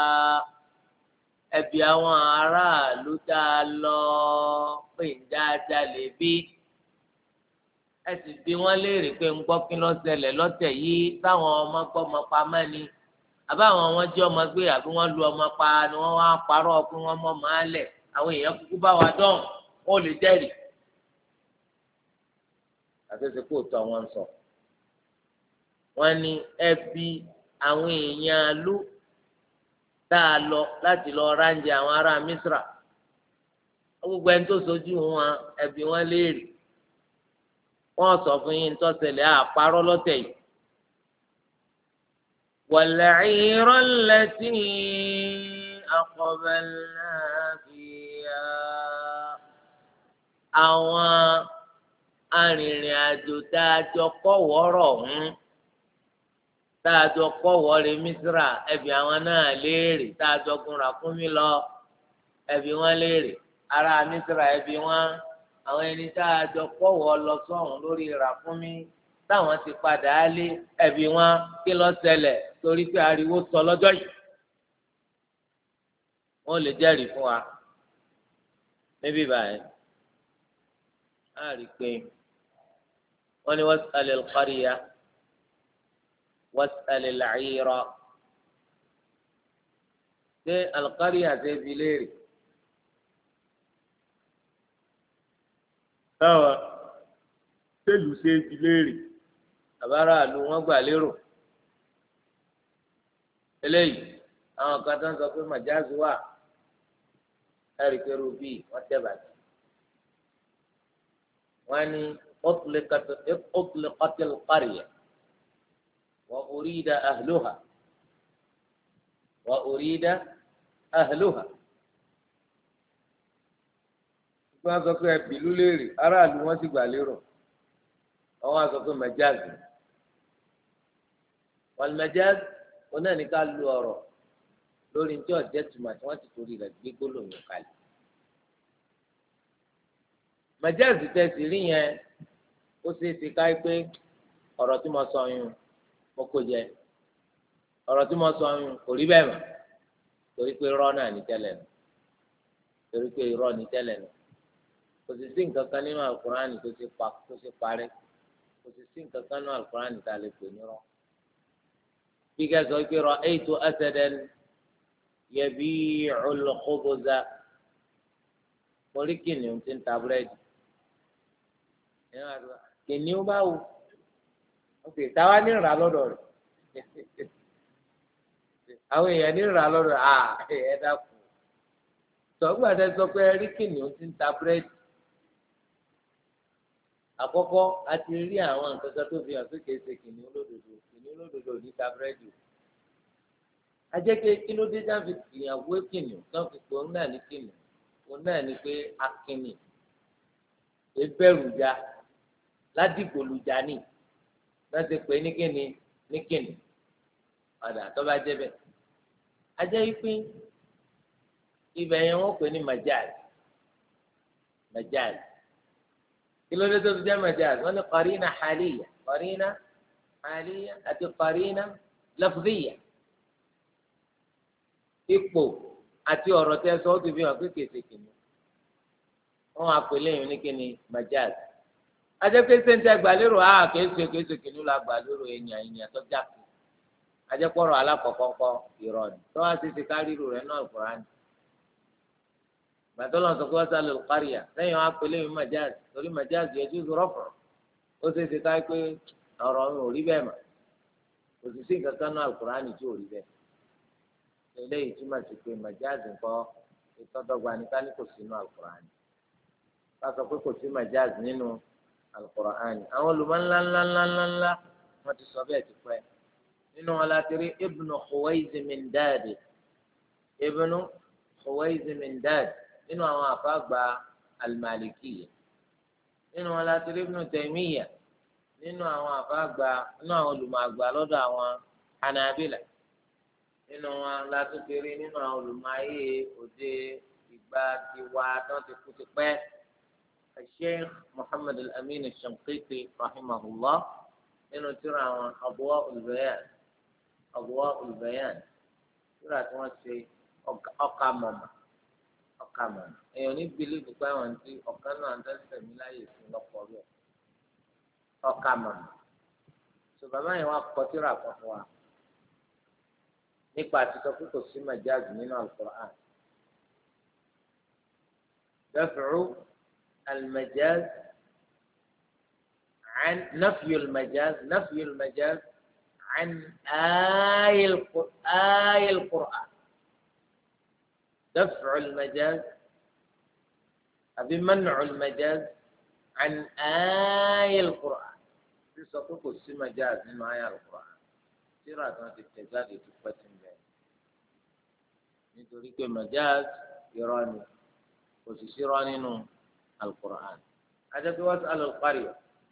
ẹbí àwọn aráàlú tá a lọ pé ń dáadáa lè bí ẹ sì bí wọ́n léèrè pé ń gbọ́ kí ló ṣẹlẹ̀ lọ́tẹ̀ yìí táwọn ọmọ gbọ́ ọmọ pa mẹ́ni àbáwọn wọn jí ọmọ gbé àbí wọ́n lu ọmọ pa ni wọ́n wá parọ́ pé wọ́n mọ̀ máa lẹ̀ àwọn èèyàn kúkú bá wa dán wọn ò lè jẹ́rìí àtẹsẹ kó tọ wọn sọ wọn ní ẹbí àwọn èèyàn ló tá a lọ láti lọ ránjẹ àwọn ará Mísírà gbogbo ẹni tó sojú wọn ẹbí wọn léèrè wọn sọ fún yín tó ṣẹlẹ̀ àparọ lọ́tẹ̀ yìí wal-'īra allatī aqbalnā fīhā àwọn arìnrìn àjò tá a jọ kọ́ wọ́rọ̀ tá a jọ kọ́ wọ́rẹ́ Mísírà ẹbí àwọn náà léèrè tá a jọ gun ràkúnmí lọ ẹbí wọn léèrè ará Mísírà ẹbí wọn àwọn ẹni tá a jọ kọ́ wọ́ lọ sọ́hún lórí ràkúnmí táwọn ti padà á lé ẹbí wọn kí ló ṣẹlẹ̀ torí pé ariwo sọ lọ́jọ́ yìí wọn lè jẹ́rìí fún wa níbí báyìí á rí i pé wọ́n ní was'alil qarya was'alil 'ayra ṣé al-qarya ṣe fi léèrè táwa ṣèlú ṣe fi léèrè àbára àlù wọn gbà lérò eléyìí àwọn kan tó ń sọ pé màjáàzù wà ẹ̀ríkẹ́rù bíi wọ́n tẹ̀ bàjẹ́ wọ́n ní أطلقت القرية وأريد أهلها wọ́n sọ pé ẹbìlú léèrè aráàlú wọn sì gbà lérò àwọn sọ pé mẹjáàzì wọn mẹjáàzì wọn náà ní ká lu ọ̀rọ̀ lórí ní tí ọjẹ tùmọ̀ tí wọ́n ti torí rẹ̀ gbé gbólóhùn kalẹ̀ mẹjáàzì tẹsí rí yẹn ó ṣeé ṣe ká pé ọ̀rọ̀ tí mo sọ yún mo kò jẹ ọ̀rọ̀ tí mo sọ yún kò rí bẹ́ẹ̀ mọ́ torí pé irọ́ náà ní tẹ́lẹ̀ nù torí pé irọ́ ní tẹ́lẹ̀ nù kò sì sí nǹkan kan nínú alukurani tó ṣe parẹ́ kò sì sí nǹkan kan nínú alukurani tá a lè pè nírọ́ bí kẹsàn án pé ra'aytu asadan yabi'ul khubza mo rí kìnìún tí ń ta búrẹ́dì kìnìún báwo ok táwa ní ìrà lọ́dọ̀ rẹ̀ àwọn èèyàn ní ìrà lọ́dọ̀ ẹ dákun sọgbà tẹ sọ pé rí kìnìún tí ń ta búrẹ́dì àkọ́kọ́ a ti rí àwọn nǹkan kan tó fi hàn pé kìí ṣe kìnìún lódodo ní ta búrẹ́dì ajẹ́kẹ́ kí ló dé jáfi ìyàwó kìnìún tán fi pé òun náà ní kìnìún òun náà ní pé akínì ebẹ̀rùjà ládìgbòlùjà ní láti pè ní kíni ọ̀dà tó bá jẹ́ bẹ́ẹ̀ ajẹ́ ìpín ibẹ̀ yẹn wọ́n pè ní majaz kí ló dé tó fi jẹ́ majaz wọ́n ní qarina haliya àti qarina lafziya ipò àti ọ̀rọ̀ tẹ́ sọ ó ti fi hàn pé kèsì kìnnì wọ́n á pè léyìn ní kíni majaz ajẹ́pẹ́ sẹ́ńtẹ́ gbàlérò kèsì kìnnì la gbàlérò èèyàn tó jáde ajẹ́pọ̀rọ̀ alákọ̀ọ́kọ́ irọ́ ni tó wá sí ti kárìrò rẹ̀ náà Al-Qur'an gbàtọ́lọ́ sọ pé wọ́n sá lóò káríyà lẹ́yìn wọn á pè léyìn majaz torí majaz yajuzu raf'u ó ṣe é ṣe ká pé ọ̀rọ̀ ọ̀hún ò rí bẹ́ẹ̀ mà kò sì sí nǹkan kan náà Al-Qur'an tí ò rí bẹ́ẹ̀ eléyìí túmọ̀ sí pé majaz nǹkan ìtọ́dọ̀gba ní ká ní kò sínú Al-Qur'an ká sọ pé kò sí majaz nínú Al-Qur'an àwọn olùmọ̀ ńláńláńláńlá wọ́n ti sọ bẹ́ẹ̀ ti pẹ́ nínú wọn láti rí Ibn Khuwayz min Dad nínú àwọn àfáàgbà al-Malikiyya nínú wọn láti rí Ibn Taymiyyah nínú àwọn àfáàgbà nínú àwọn olùmọ̀àgbà lọ́dọ̀ àwọn Hanabila nínú wọn láti rí nínú àwọn olùmọ̀ayé òde ìgbà tiwa tán ti kú ti pẹ́ Sheikh Muhammad al-Amin al-Shanqiti rahimahullah nínú tírà àwọn Adwa'ul Bayan tírà tí wọ́n ṣe ọkà mọ̀mọ́ èèyàn ní bílíìfù pé àwọn tí ọ̀kan náà ń tẹ́sẹ̀ mí láyè sí lọ́pọ̀ rẹ̀ ọkà mọ̀mọ́ so bàbá yẹn wá kọ tírà kan fún wa nípa àti sọ pé kò sí màjáàzì nínú Al-Qur'an daf'u al-majaz an nafyu al-majaz an آي القرآن دفع المجاز أبي منع المجاز عن آي القرآن في سقوط السمجاز من آي القرآن سيرة التجاد تفتن به nítorí pé majaz irọ́ ni kò sì sí irọ́ nínú Al-Qur'an adébí was'al al-qarya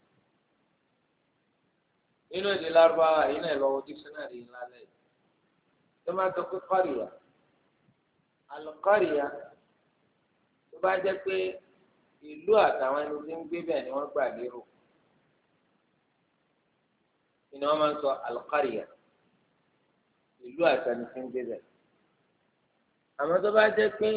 nínú èdè Lárúbáwá yìí náà lọ́wọ́ dísínárì ńlá lẹ́yìn tó máa tó pé qarya al-qarya tó bá jẹ́ pé ìlú àtàwọn ẹni tí ń gbé bẹ́ẹ̀ ni wọ́n gbà lérò ni wọ́n máa ń sọ al-qarya ìlú àtàwọn ẹni tí ń gbé bẹ́ẹ̀ àmọ́ tó bá jẹ́ pé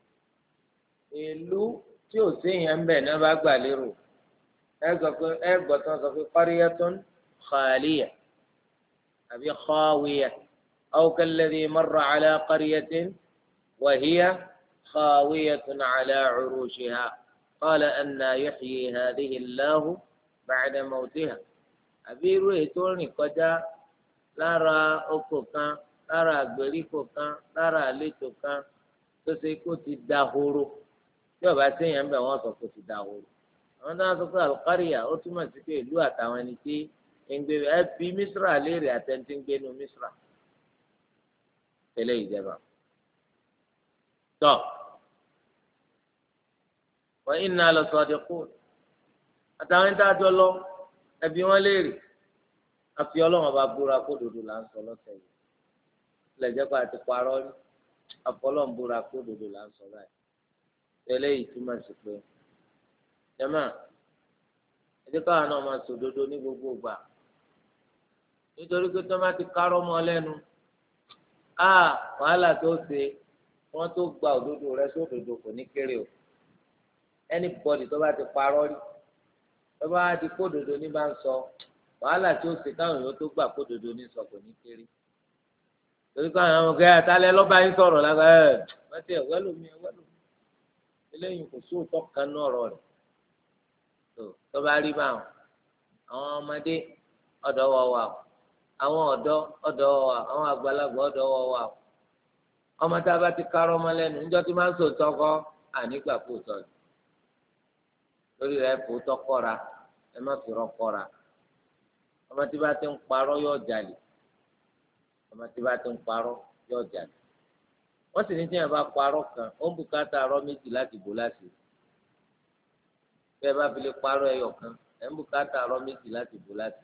ìlú tí ò séèyàn ń bẹ̀ náà bá gbà lérò ẹ gbọ́ tán sọ pé qaryatun khaliya أبي خاوية أو كالذي مر على قرية وهي خاوية على عروشها قال أنى يحيي هذه الله بعد موتها àbí irú ètò rìn kọjá lára oko kan lára àgbèríko kan lára àlétò kan tó ṣe kó ti dahoro tí ọba séèyàn ń bẹ wọn sọ kó ti dahoro àwọn tó ń sọ pé alukariya ó túmọ̀ sí pé ìlú àtàwọn ẹni tí ń gbé ẹ fi misra léèrè àtẹnudí ń gbé nu misra tẹ́lẹ̀ ìjẹba tọ wa inna la sadiqun àtàwọn ẹni tá a jọ lọ ẹbí wọn léèrè àfi Ọlọ́run bá búra kó dodo là ń sọ lọ́sẹ̀ yìí lẹjẹ pé àti parọ́ rí àfọlọ́n búra kó dodo là ń sọ báyìí tẹ́lẹ̀ yìí túmọ̀ sí pé jẹ́mà ẹjẹ́ káwọn náà máa sọ dodo ní gbogbo ìgbà nítorí pé tó máa ti kárọ́ mọ́ lẹ́nu wàhálà tó ṣe wọ́n tó gba òdodo rẹ sódodo kò ní kéré o anybody tó bá ti parọ́ rí tó bá ti kó dodo ní bá ń sọ wàhálà tí ó ṣe káwọn èèyàn tó gbà kó dodo ní sọ kò ní kéré torí káwọn àwọn ọmọkẹ́ àtàlẹ́ lọ́ba yín sọ̀rọ̀ lágbà wọ́n ti ẹ̀wẹ́lómi eléyìí kò sóòótọ́ kan náà ọ̀rọ̀ rẹ̀ tó bá rí báwọn àwọn ọmọdé ọ̀dọ́ wọ̀ wà o àwọn ọ̀dọ́ ọ̀dọ́ wọ̀ wà àwọn àgbàlagbà ọ̀dọ́ wọ̀ wà o ọmọ tá a bá ti kárọ́ ọmọ lẹ́nu níjọ́ tí máa ń sòótọ́ kọ́ ànígbà kó tọ́ ni lórí rẹ̀ kó tọ́ kọ́ra ẹ má fi rọ́ kọ́ra ọmọ tí bá ti ń parọ́ yóò jalè ọmọ tí bá ti ń parọ́ yóò jalè wọ́n sì ní tí yẹn bá parọ́ kan ó ń bùkátà arọ́ méjì láti bò láti bẹ́ẹ̀ bá fi lè parọ́ ẹyọ kan ẹ̀ ń bùkátà arọ́ méjì láti bò láti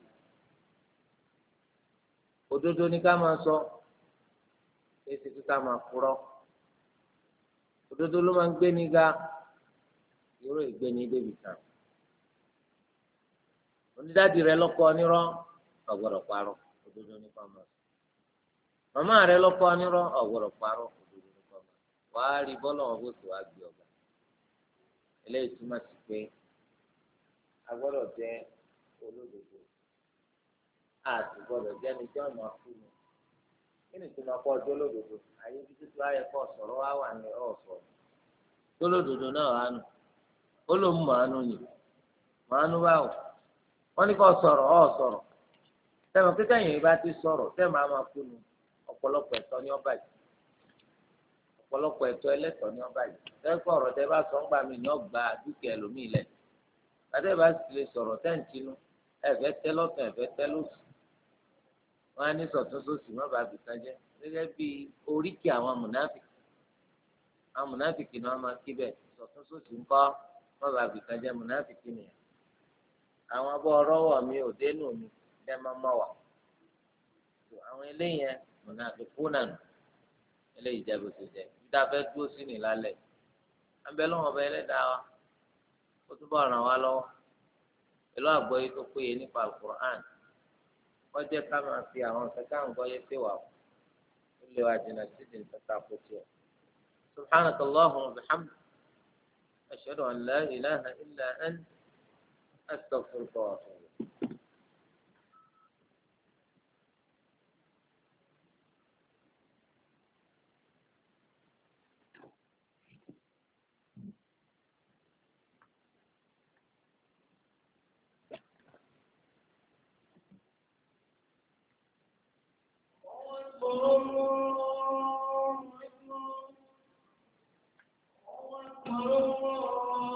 òdodo ni ká máa sọ èsì kí ká máa purọ́ òdodo ló máa ń gbé ní ga yóò gbé ní débi kan onídàájú rẹ lọkọ onírọ́ ọgbọ́dọ̀ parọ́ òdodo nípa ọmọ màmá rẹ lọkọ onírọ́ ọgbọ́dọ̀ parọ́ òdodo nípa ọmọ wàá rí bọlọ wọn bó tó wá gbé ọgbà eléyìí túmọ̀ sí pé a gbọ́dọ̀ jẹ́ olódodo a sì gbọ́dọ̀ jẹ́ ní tí ọmọ akúni kí ni túmọ̀ kọ ọjọ́ olódodo àyè bí títí wáyé kọ sọ̀rọ̀ wá wà ní ọsọ olódodo náà wà nù ó ló ń màánú ni màánú báwò wọ́n ní kó sọ̀rọ̀ sọ̀rọ̀ tẹmọ kíkẹ yìí bá ti sọ̀rọ̀ tẹmọ àmà kúnu ọ̀pọ̀lọpọ̀ ẹ̀tọ́ ní ọba yìí ọ̀pọ̀lọpọ̀ ẹ̀tọ́ ẹlẹ́tọ̀ọ́ ní ọba yìí tẹkọ ọ̀rọ̀ tẹ bá sọ ń gbà mí ní ọgbà dúkìá ẹlòmíì lẹ tàbí ẹ bá sì lè sọ̀rọ̀ tẹǹtínú ẹfẹ tẹ lọ́tùn ẹfẹ tẹ lósì wọn á ní sọtún sósì má bàa bìkan jẹ gẹ́gẹ́ bí oríkì àwọn mùnáfìkì ni wọn máa kí bẹ sọtún sósì ńkọ́ má bàa bìkan jẹ mùnáfìkì nìyẹn àwọn abọ́ ọ̀rọ̀wọ̀ mi ò dénú mi ẹ máa mọ̀ wá àwọn eléyẹn mùnàfíkún náà eléyìí jẹ́ bó ṣe jẹ́ níta fẹ́ dúró sí ní lálẹ́ abẹ́lẹ́wọ̀n ọba ẹlẹ́dàá wa ó túbọ̀ ràn wá lọ́wọ́ pẹ̀lú àgbọ́yé tó péye nípa alukur'an wọ́n jẹ́ ká máa fi àwọn kẹta ń gbọ́yé pé wà ó lè wá jìnnà sí ìdí nípa kó tiẹ̀ subhanaka allahumma wa bihamdika ashhadu an la ilaha illa anta astaghfiruka wa atubu ilayk. الله